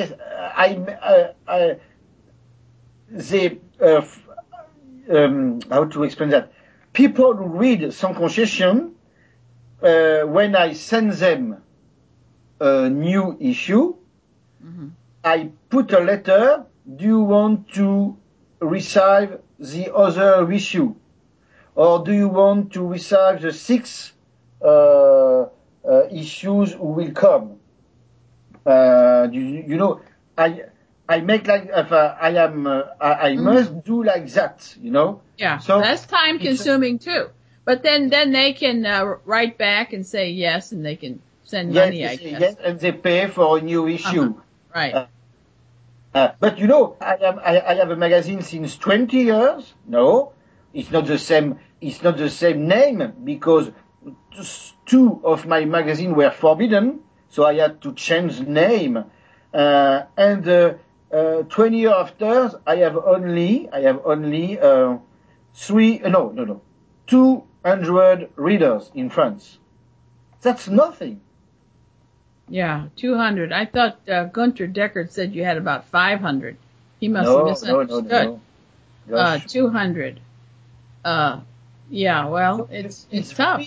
How to explain that? People read Sans Concession when I send them a new issue. Mm-hmm. I put a letter. Do you want to receive the other issue, or do you want to receive the 6 issues who will come? You know, I make like I must do like that, you know. Yeah, so that's time consuming too. But then they can write back and say yes, and they can send money. I guess. Yes, and they pay for a new issue. Right. But you know, I have a magazine since 20 years. No, it's not the same. It's not the same name because 2 of my magazine were forbidden, so I had to change the name. And 20 years after, I have only 200 readers in France. That's nothing. Yeah, 200. I thought Gunter Deckard said you had about 500. He must have misunderstood. No. 200. Yeah, well, it's tough.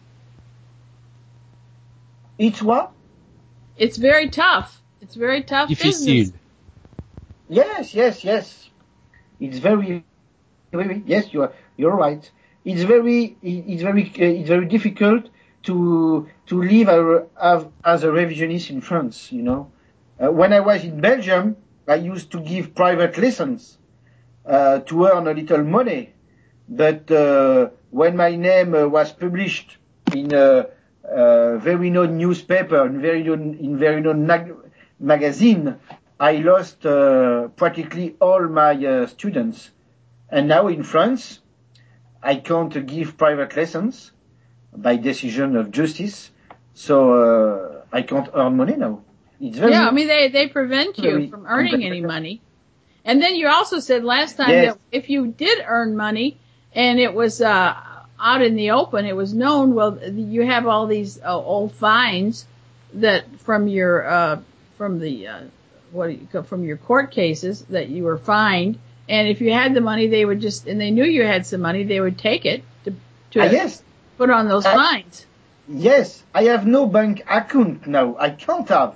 It's what? It's very tough. It's very tough business. Yes. It's very yes, you're right. It's very difficult to live as a revisionist in France, you know. When I was in Belgium, I used to give private lessons to earn a little money. But when my name was published in a very known newspaper, in very known magazine, I lost practically all my students. And now in France, I can't give private lessons by decision of justice, so I can't earn money now. It's very I mean they prevent you from earning any money. And then you also said last time that if you did earn money and it was out in the open, it was known. Well, you have all these old fines that from your from your court cases that you were fined. And if you had the money, they would and they knew you had some money, they would take it to put on those fines. Yes, I have no bank account now. I can't have.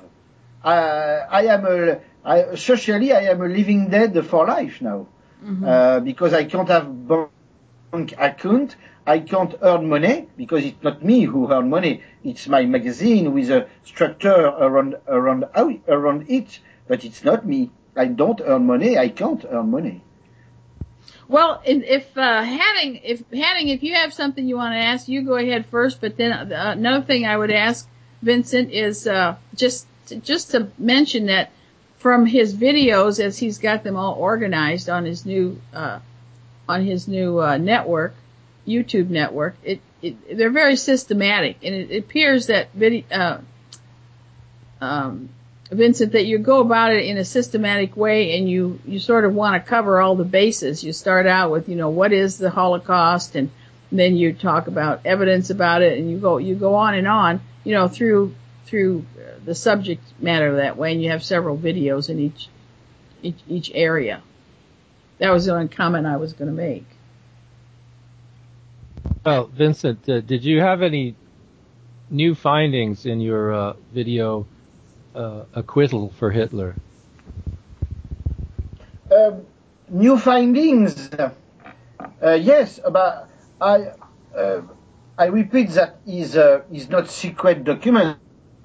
Socially, I am a living dead for life now. Mm-hmm. Because I can't have bank account. I can't earn money because it's not me who earn money. It's my magazine with a structure around it. But it's not me. I don't earn money. I can't earn money. Well, if you have something you want to ask, you go ahead first. But then another thing I would ask Vincent is just to mention that from his videos, as he's got them all organized on his new network, YouTube network, they're very systematic, and it appears that Vincent, that you go about it in a systematic way, and you sort of want to cover all the bases. You start out with, what is the Holocaust, and then you talk about evidence about it, and you go on and on, through the subject matter that way, and you have several videos in each area. That was the only comment I was going to make. Well, Vincent, did you have any new findings in your video acquittal for Hitler? New findings? Yes, but I repeat that is not secret documents.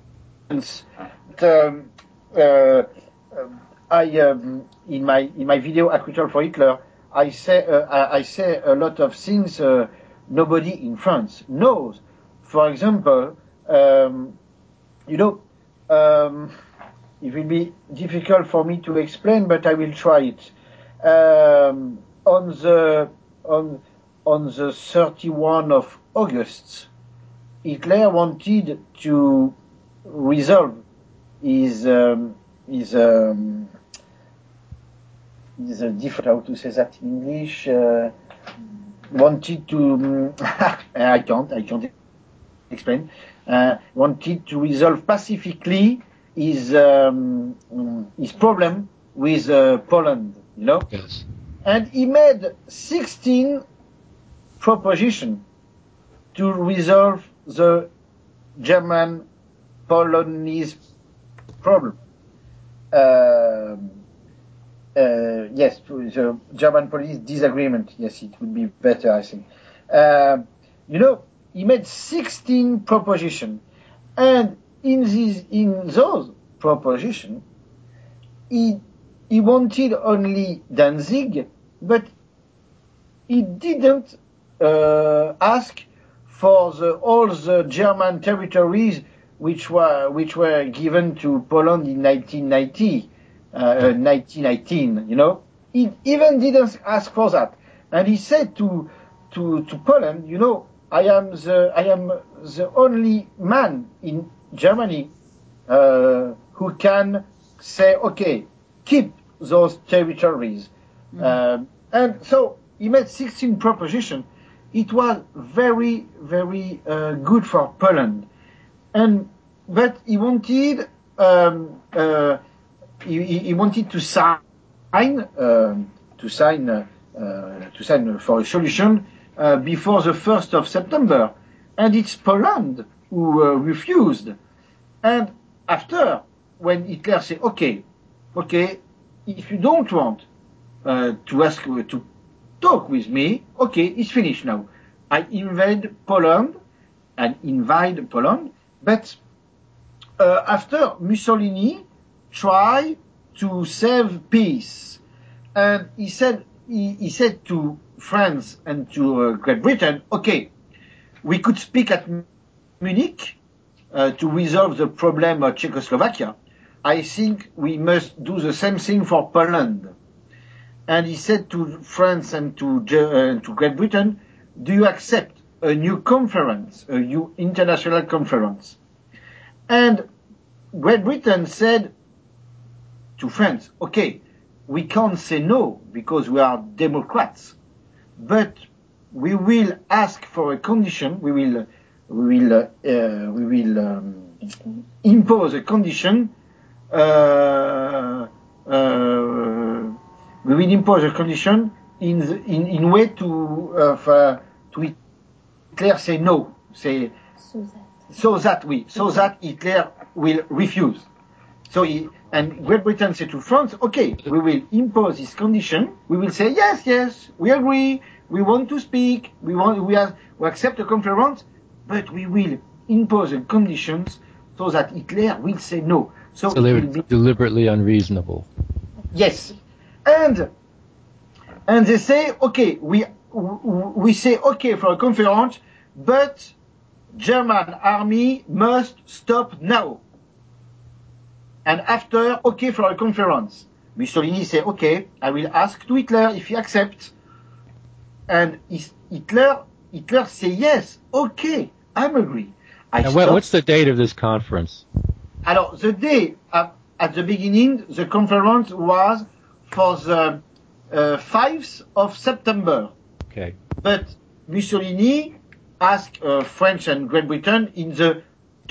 In my video acquittal for Hitler, I say a lot of things nobody in France knows. For example, it will be difficult for me to explain, but I will try it. on the 31 of August, Hitler wanted to resolve his different, how to say that in English, wanted to, I can't explain, wanted to resolve pacifically his problem with Poland, you know? Yes. And he made 16 propositions to resolve the German-Polonese problem. Yes, the German-Polonese disagreement. Yes, it would be better, I think. You know, he made 16 propositions, and in those propositions, he wanted only Danzig, but he didn't ask for all the German territories which were given to Poland in 1919. You know, he even didn't ask for that, and he said to Poland, you know, I am the only man in Germany who can say, okay, keep those territories. And so he made 16 propositions. It was very, very good for Poland. But he wanted he wanted to sign for a solution before the 1st of September, and it's Poland who refused. And after, when Hitler said, okay, if you don't want to talk with me, okay, it's finished now. I invade Poland, but after Mussolini tried to save peace, and he said to France and to Great Britain, okay, we could speak at Munich to resolve the problem of Czechoslovakia. I think we must do the same thing for Poland. And he said to France and to Great Britain, do you accept a new conference, a new international conference? And Great Britain said to France, okay, we can't say no because we are Democrats, but we will ask for a condition. We will impose a condition. We will impose a condition in way to Hitler say no, say so that Hitler will refuse. And Great Britain said to France, okay, we will impose this condition. We will say yes, we agree, we want to speak, we accept a conference, but we will impose the conditions so that Hitler will say no. So they were deliberately unreasonable. Yes, and they say, okay, we say okay for a conference, but German army must stop now. And after, okay for a conference. Mussolini said, okay, I will ask to Hitler if he accepts. And Hitler say yes, okay, I'm agree. What's the date of this conference? Alors, the day at the beginning, the conference was for the 5th of September. Okay. But Mussolini asked French and Great Britain in the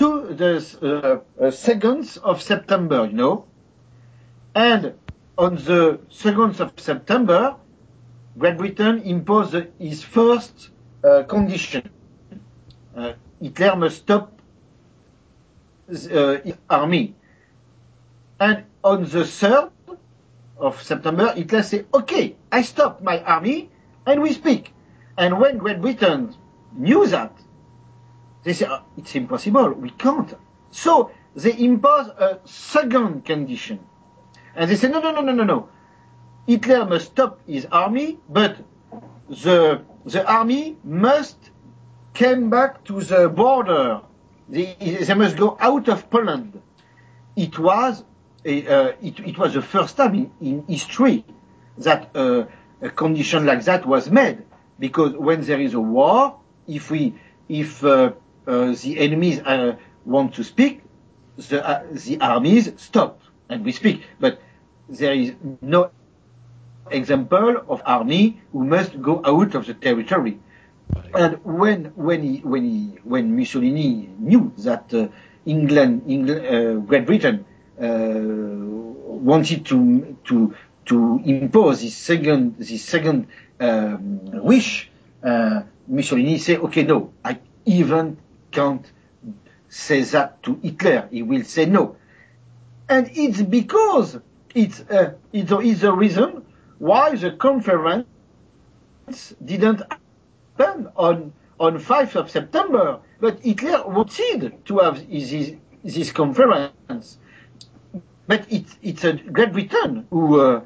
2nd of September, you know. And on the 2nd of September, Great Britain imposed his first condition. Hitler must stop his army. And on the 3rd of September, Hitler said, okay, I stop my army and we speak. And when Great Britain knew that, they said, oh, it's impossible, we can't. So they imposed a second condition. And they said, no. Hitler must stop his army, but the army must come back to the border. They must go out of Poland. It was the first time in history that a condition like that was made, because when there is a war, if the enemies want to speak, the armies stop and we speak. But there is no example of army who must go out of the territory. And when Mussolini knew that Great Britain wanted to impose this second wish, Mussolini said, "Okay, no, I even can't say that to Hitler. He will say no." And it's because it's the reason why the conference didn't happen on 5th of September, but Hitler wanted to have this conference. But it's a Great Britain who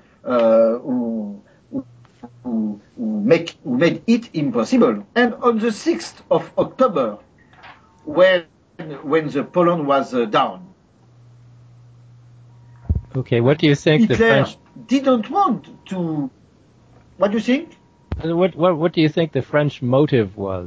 made it impossible. And on the 6th of October, when the Poland was down, Okay, what do you think Hitler the French didn't want to? What do you think? What do you think the French motive was?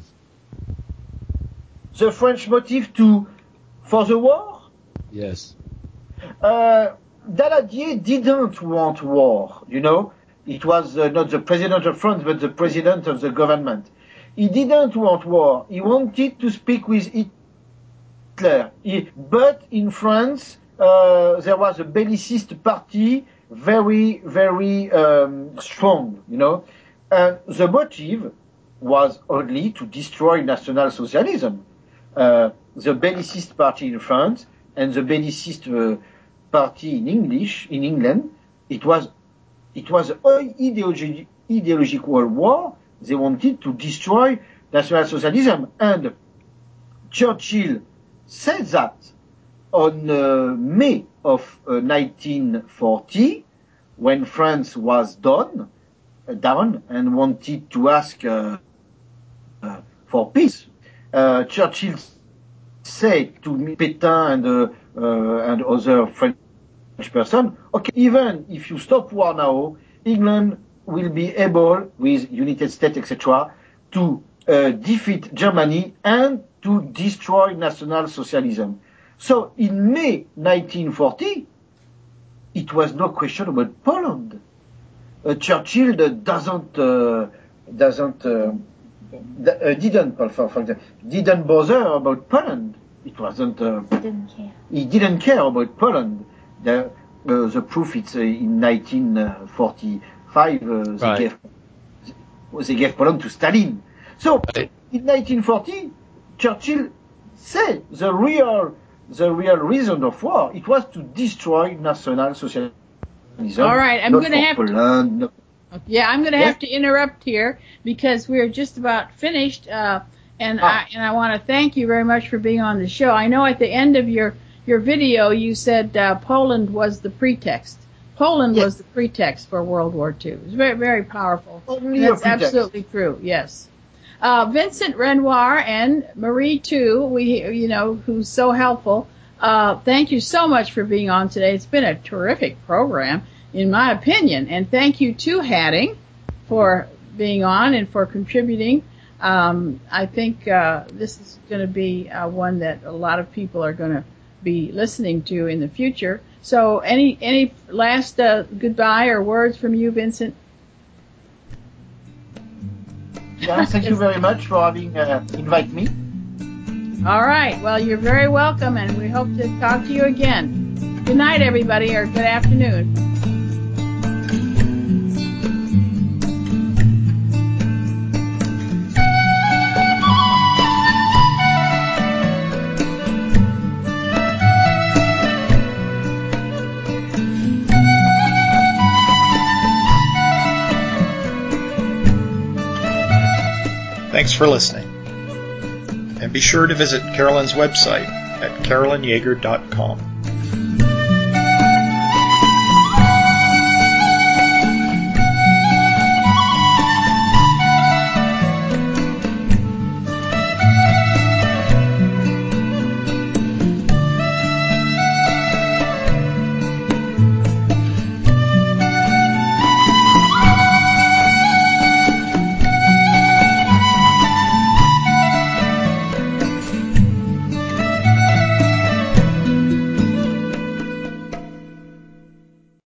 The French motive for the war? Yes. Daladier didn't want war, you know. It was not the president of France, but the president of the government. He didn't want war. He wanted to speak with Hitler. But in France, there was a Bellicist party, very, very strong, you know. And the motive was only to destroy National Socialism. The Bellicist party in France and the Bellicist party in England, it was an ideological war. They wanted to destroy National Socialism. And Churchill said that on May of 1940, when France was down and wanted to ask for peace. Churchill said to Pétain and other French person, okay, even if you stop war now, England will be able, with United States, etc., to defeat Germany and to destroy National Socialism. So in May 1940, it was no question about Poland. Churchill didn't bother about Poland. It wasn't. Didn't care. He didn't care about Poland. The proof it's in 1945 they gave Poland to Stalin. So in 1940, Churchill said the real reason of war, it was to destroy National Socialism. All right, I'm going to have Poland, to. Yeah, I'm going to have to interrupt here because we're just about finished. And I want to thank you very much for being on the show. I know at the end of your video you said Poland was the pretext. Poland was the pretext for World War II. It was very, very powerful. That's absolutely true. Yes. Vincent Renoir and Marie too, who's so helpful. Thank you so much for being on today. It's been a terrific program, in my opinion. And thank you to Hadding for being on and for contributing. I think this is going to be one that a lot of people are going to be listening to in the future. So any last goodbye or words from you, Vincent? Yeah, thank you very much for having invited me. All right. Well, you're very welcome, and we hope to talk to you again. Good night, everybody, or good afternoon. Thanks for listening. And be sure to visit Carolyn's website at carolynjaeger.com.